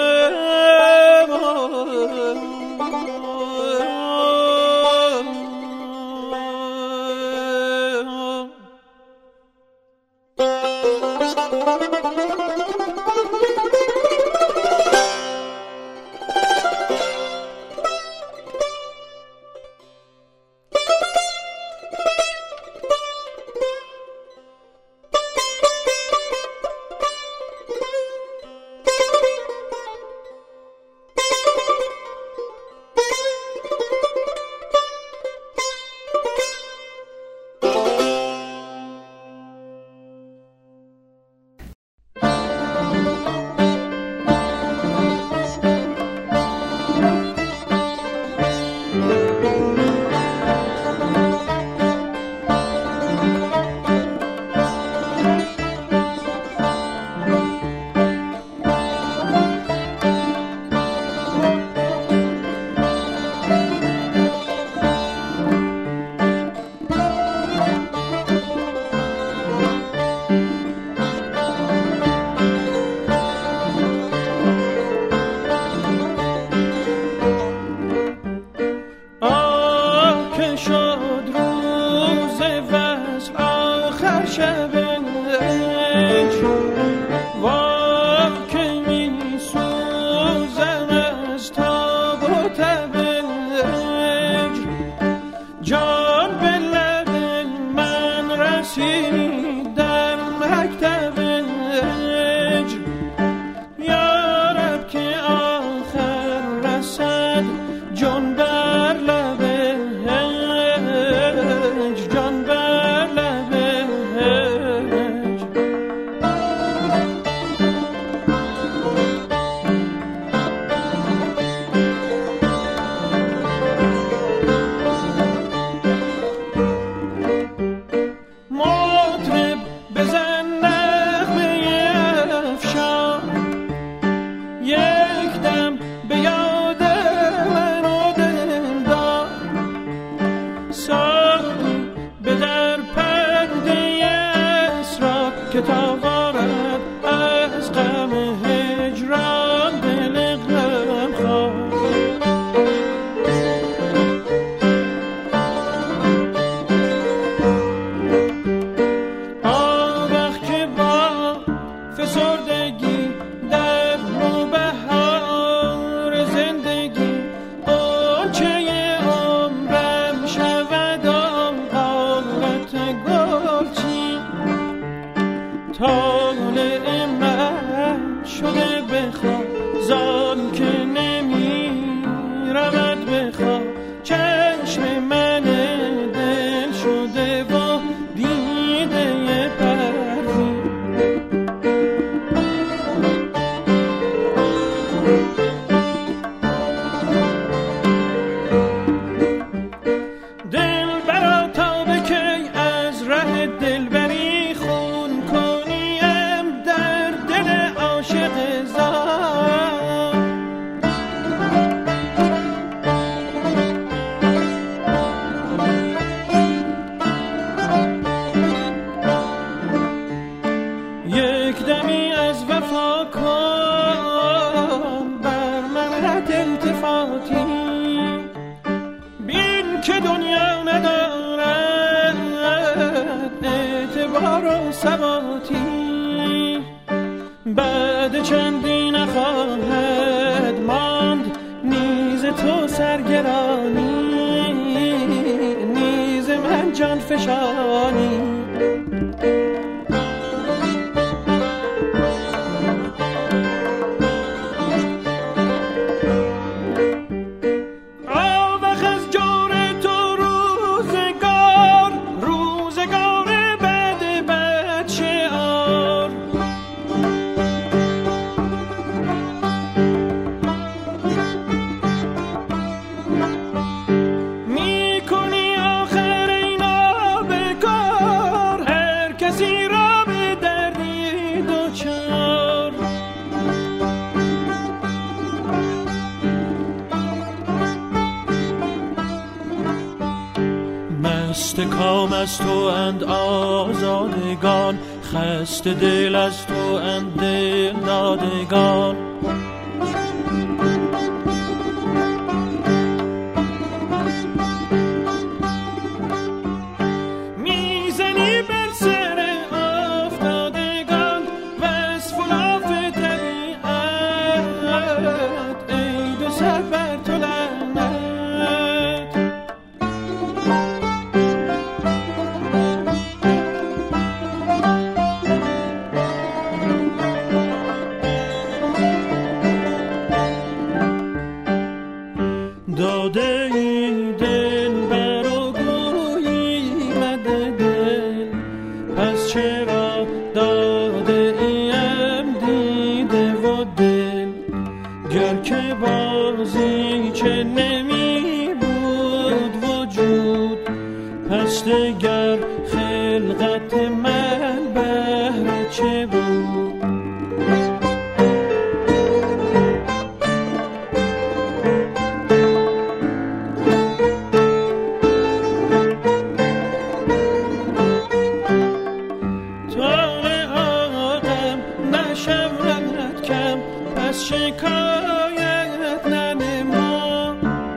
بخوا زان که نمی رود بخوا چشم من دل شده و دیده پروین دل برا تا بکی از ره دلبری خون کنیم در دل عاشق زار یک دمی از وفا کن بر مرحت التفاتی بین که دنیا ندارد اعتبار و ثباتی بعد چندی نخواهد ماند نیز تو سرگرانی نیز من جان فشانی مست کام از تو اند آزادگان خسته دل از تو اند دل دادگان میزنی بر سر افتادگان بس فلاف طبیعت ای دو سر بر تو لعنت داده ای دل برو گویی مده دل پس چرا داده ایم دیده و دل گر که بازی چه نمی بود وجود پس دگر خلقت من بهر چه بود شکایت ننما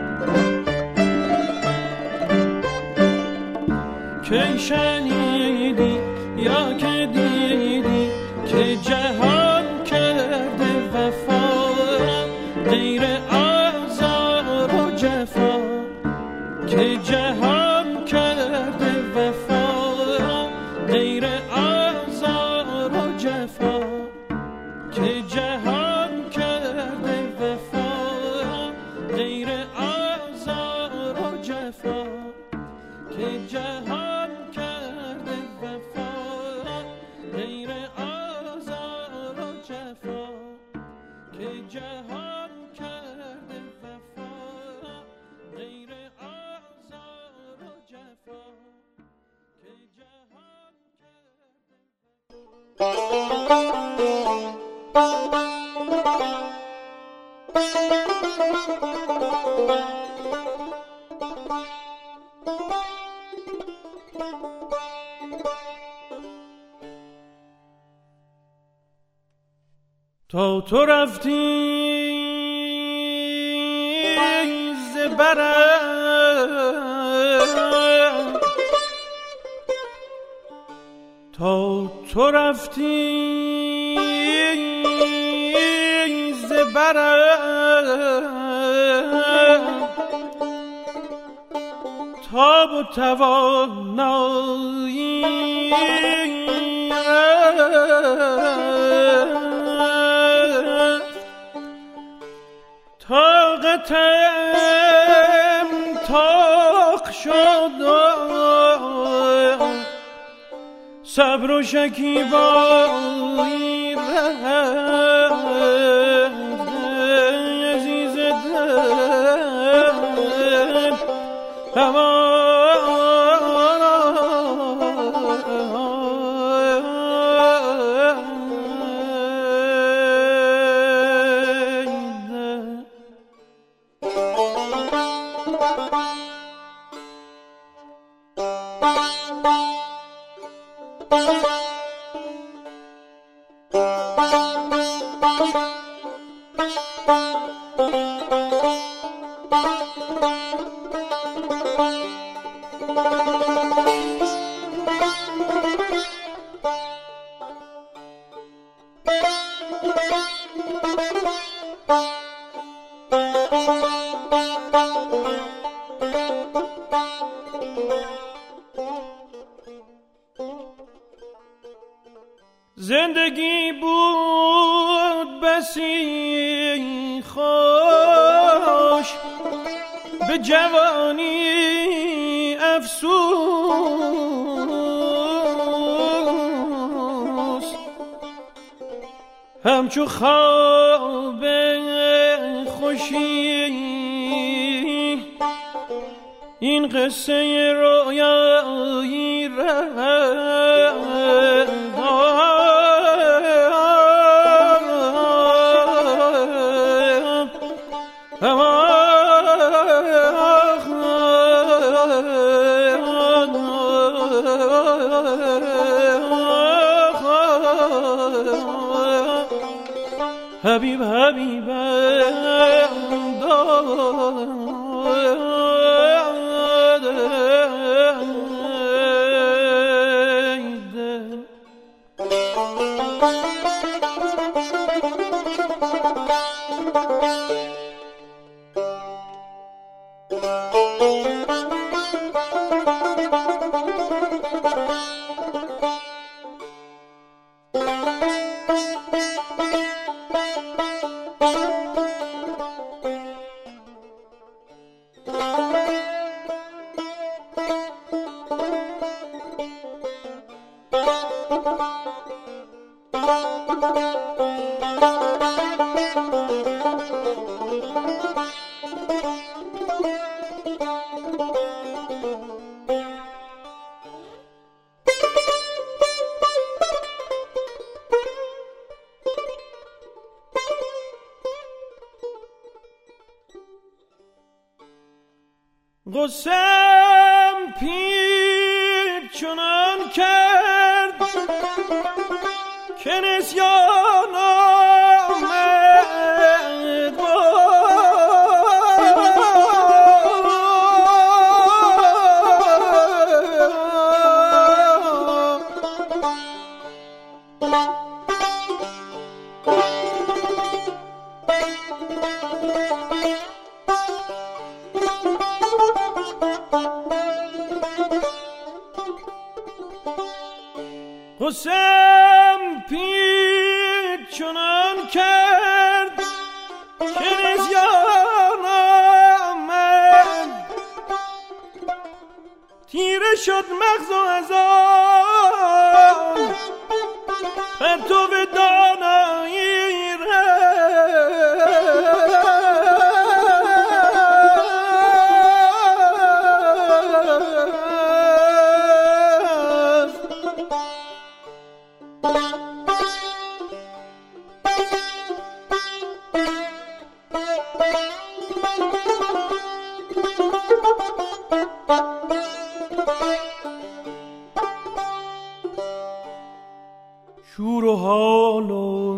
که شنیدی یا که دیدی که جهان کرده وفا غیر آزار و جفا که جهان کرده وفا غیر آزار و جفا که جهان غیر آزار و جفا که جهان کرده وفا غیر آزار و جفا که جهان کرده وفا غیر آزار و جفا که جهان تا تو رفتی زبرم تا تو رفتی زبرم تاب و توانایی طاقتم تاق شد، صبر و شکیبایی رفت عزیز دل همان زندگی بود بسی خوش، به جوانی افسوس، همچو خواب خوشی این قصه رویایی رفت حبیب حبیب غصم پیر چنان کرد که نسیان آمد غصم پیر چنان کرد که نسیان آمد، تیره شد مغز و ازان پرتو دانایی شور و حال و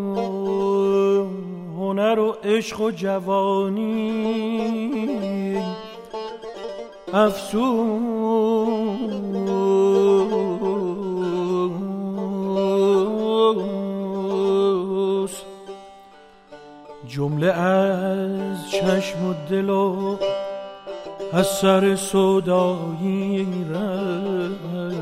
هنر و عشق و جوانی افسوس، جمله از چشم و دل و از سر سودایی رفت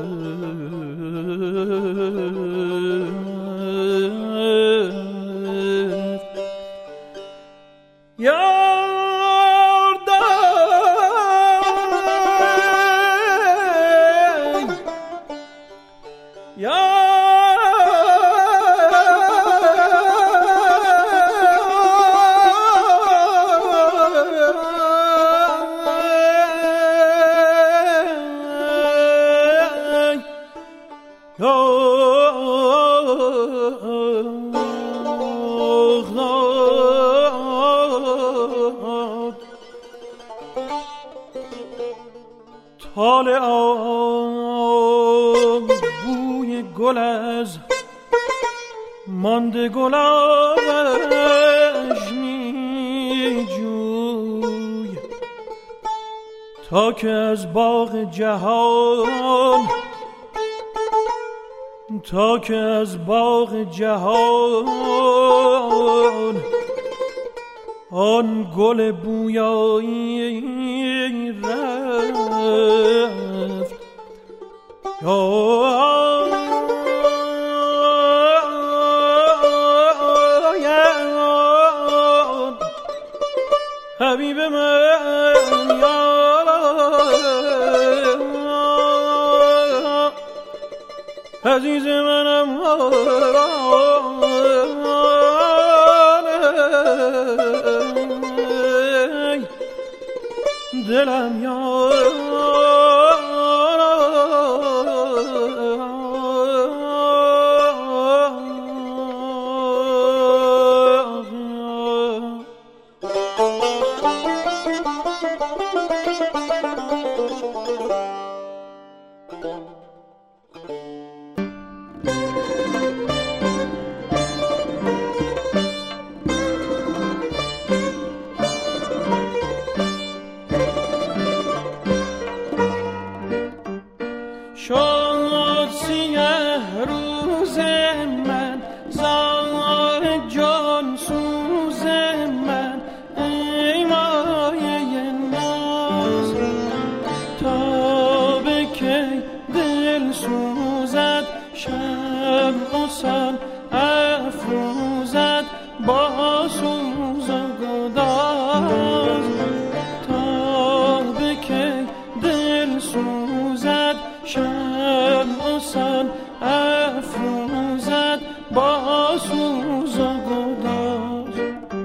یا حال آب بوی گل از مانده گلابش می جوی تا که از باغ جهان تا که از باغ جهان آن گل بویایی رفت حبیب من یا عزیز منم دلم یا شد سیه روز من زار جان سوز من ای مایه ناز تا به کی دل سوزد شب و سال افروزد با سوز و گداز تا به کی دل سوزد شب و سال افروزد با سوز و گداز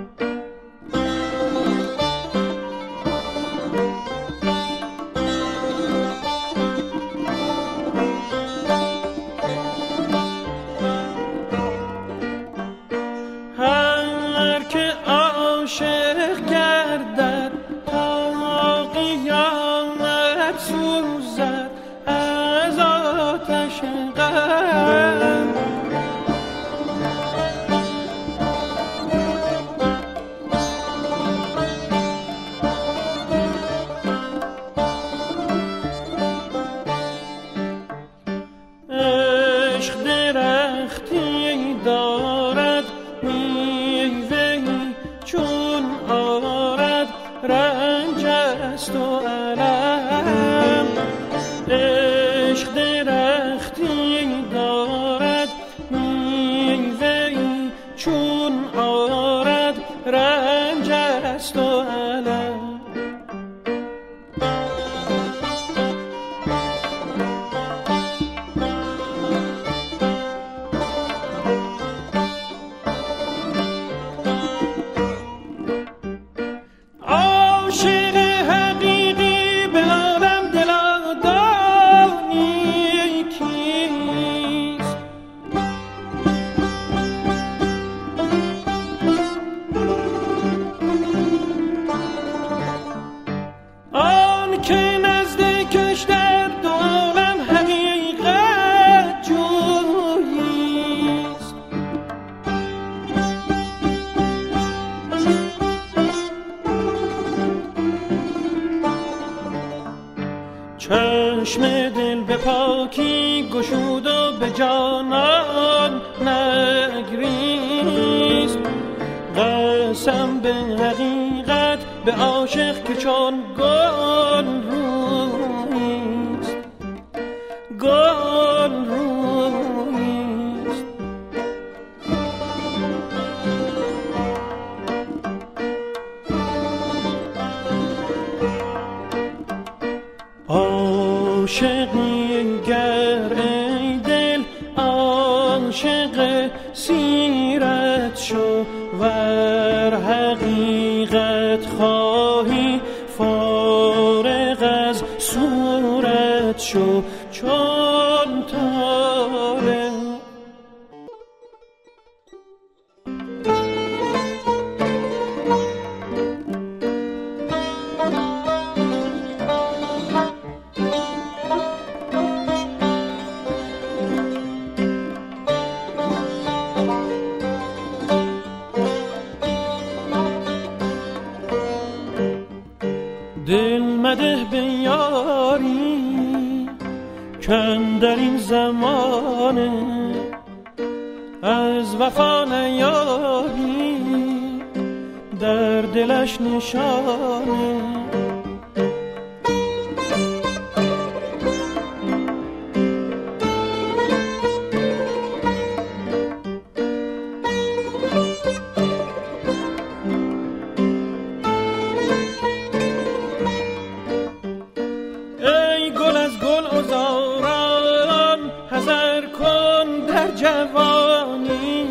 هر که عاشق گردد تا قیامت سوزد از آتش غم عشق درختی دارد میوه‌ای چون آرد رنج است و الم عشق درختی دارد میوه‌ای چون آرد رنج است و الم عاشق حقیقی به عالم دلا دانی کیست آن که نزدیکش در دو عالم حقیقت جوییست چشم دل به پاکی گشود و به جانان نگریست قسم به حقیقت به عاشق که چون گل رویست گل رویست عاشقی گر ای دل عاشق سیرت شو ور حقیقت خواهی فارغ از صورت شو چون طالع مده به یاری کن در این زمانه از وفا نیابی در دلش نشانه. ای گل از گل عذاران حذر کن در جوانی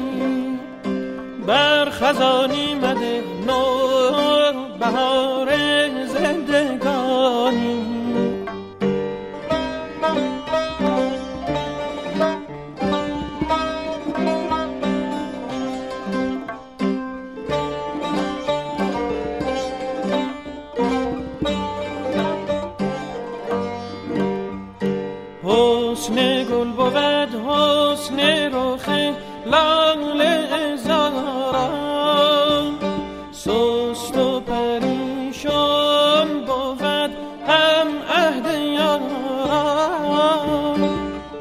بر خزانی مده نور بهار زندگانی. حسن گل بود حسن رخ لاله زاران سست و پریشان بود هم عهد یاران.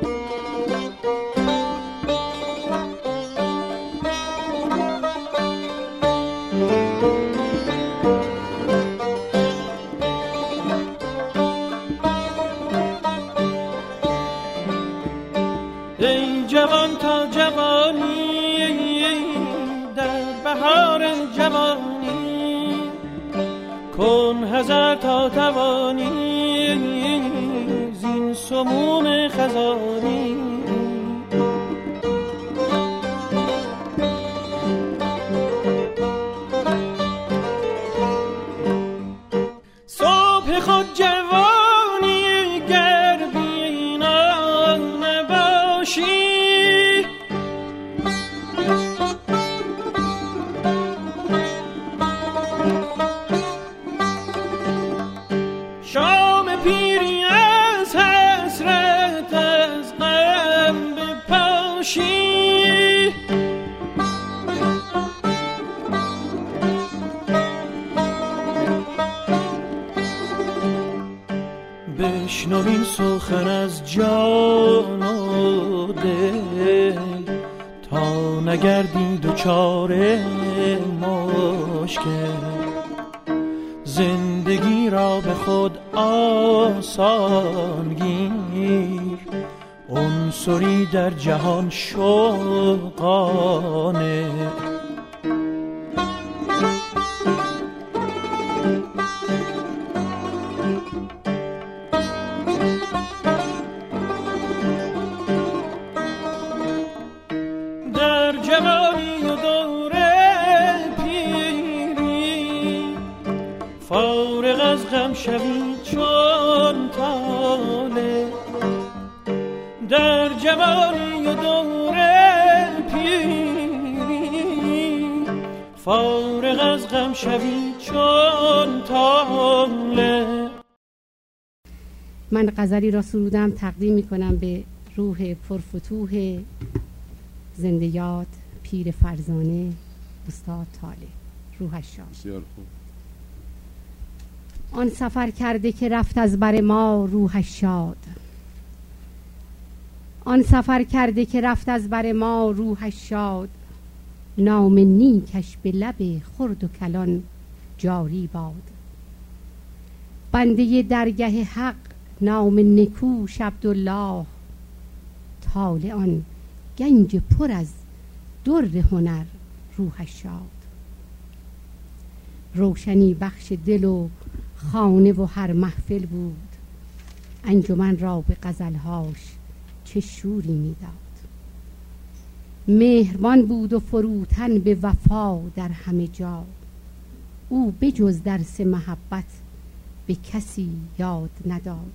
ای جوان تا جوانی در بهار جوانی کن حذر تا توانی زین سموم خزانی. صبح خود جوانی گر بینان نباشی شام پیری از حسرت از غم بپاشی. بشنوین سخن از جان و دل تا نگردی دچار مشکل زندگی را به خود آسان گیر عنصری در جهان شوقانه. در جوانی و دوره پیری فارغ از غم شوی چون طالع. در جوانی و دوره پیری فارغ از غم شوی چون طالع. من غزلی را سرودم تقدیم می کنم به روح پرفتوح زنده یاد پیر فرزانه استاد طالع روحش شاد. آن سفر کرده که رفت از بر ما روحش شاد. آن سفر کرده که رفت از بر ما روحش شاد. نام نیکش به لب خرد و کلان جاری باد. بنده درگه حق نام نکوش عبدالله. طالع آن گنج پر از در هنر روحش شاد. روشنی بخش دل و خانه و هر محفل بود. انجمن را به غزلهاش چه شوری میداد. مهربان بود و فروتن به وفا در همه جا. او بجز درس محبت به کسی یاد نداد.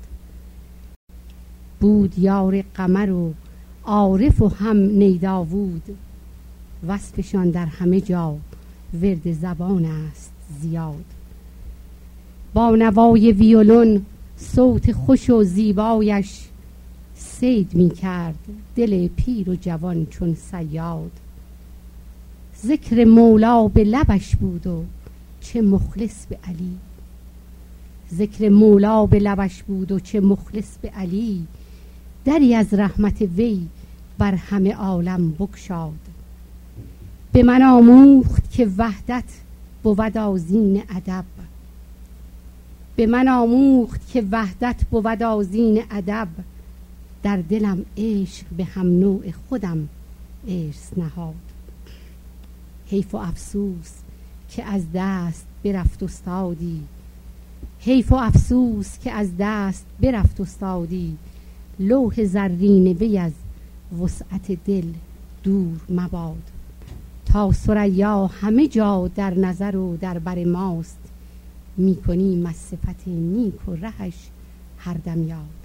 بود یار قمر و عارف و هم نیداوود. وصفشان در همه جا ورد زبان است زیاد. با نوای ویولون صوت خوش و زیبایش صید می کرد دل پیر و جوان چون صیاد. ذکر مولا به لبش بود و چه مخلص به علی. ذکر مولا به لبش بود و چه مخلص به علی، دری از رحمت وی بر همه عالم بگشاد. به من آموخت که وحدت بود آذین ادب، به من آموخت که وحدت بود آذین ادب، در دلم عشق به هم نوع خودم ارث نهاد. حیف و افسوس که از دست برفت استادی، حیف و افسوس که از دست برفت استادی، لوح زرین وی از وسعت دل دور مباد. تا ثریا همه جا در نظر و در بر ماست، میکنیم از صفت نیک و رهش هر دم یاد.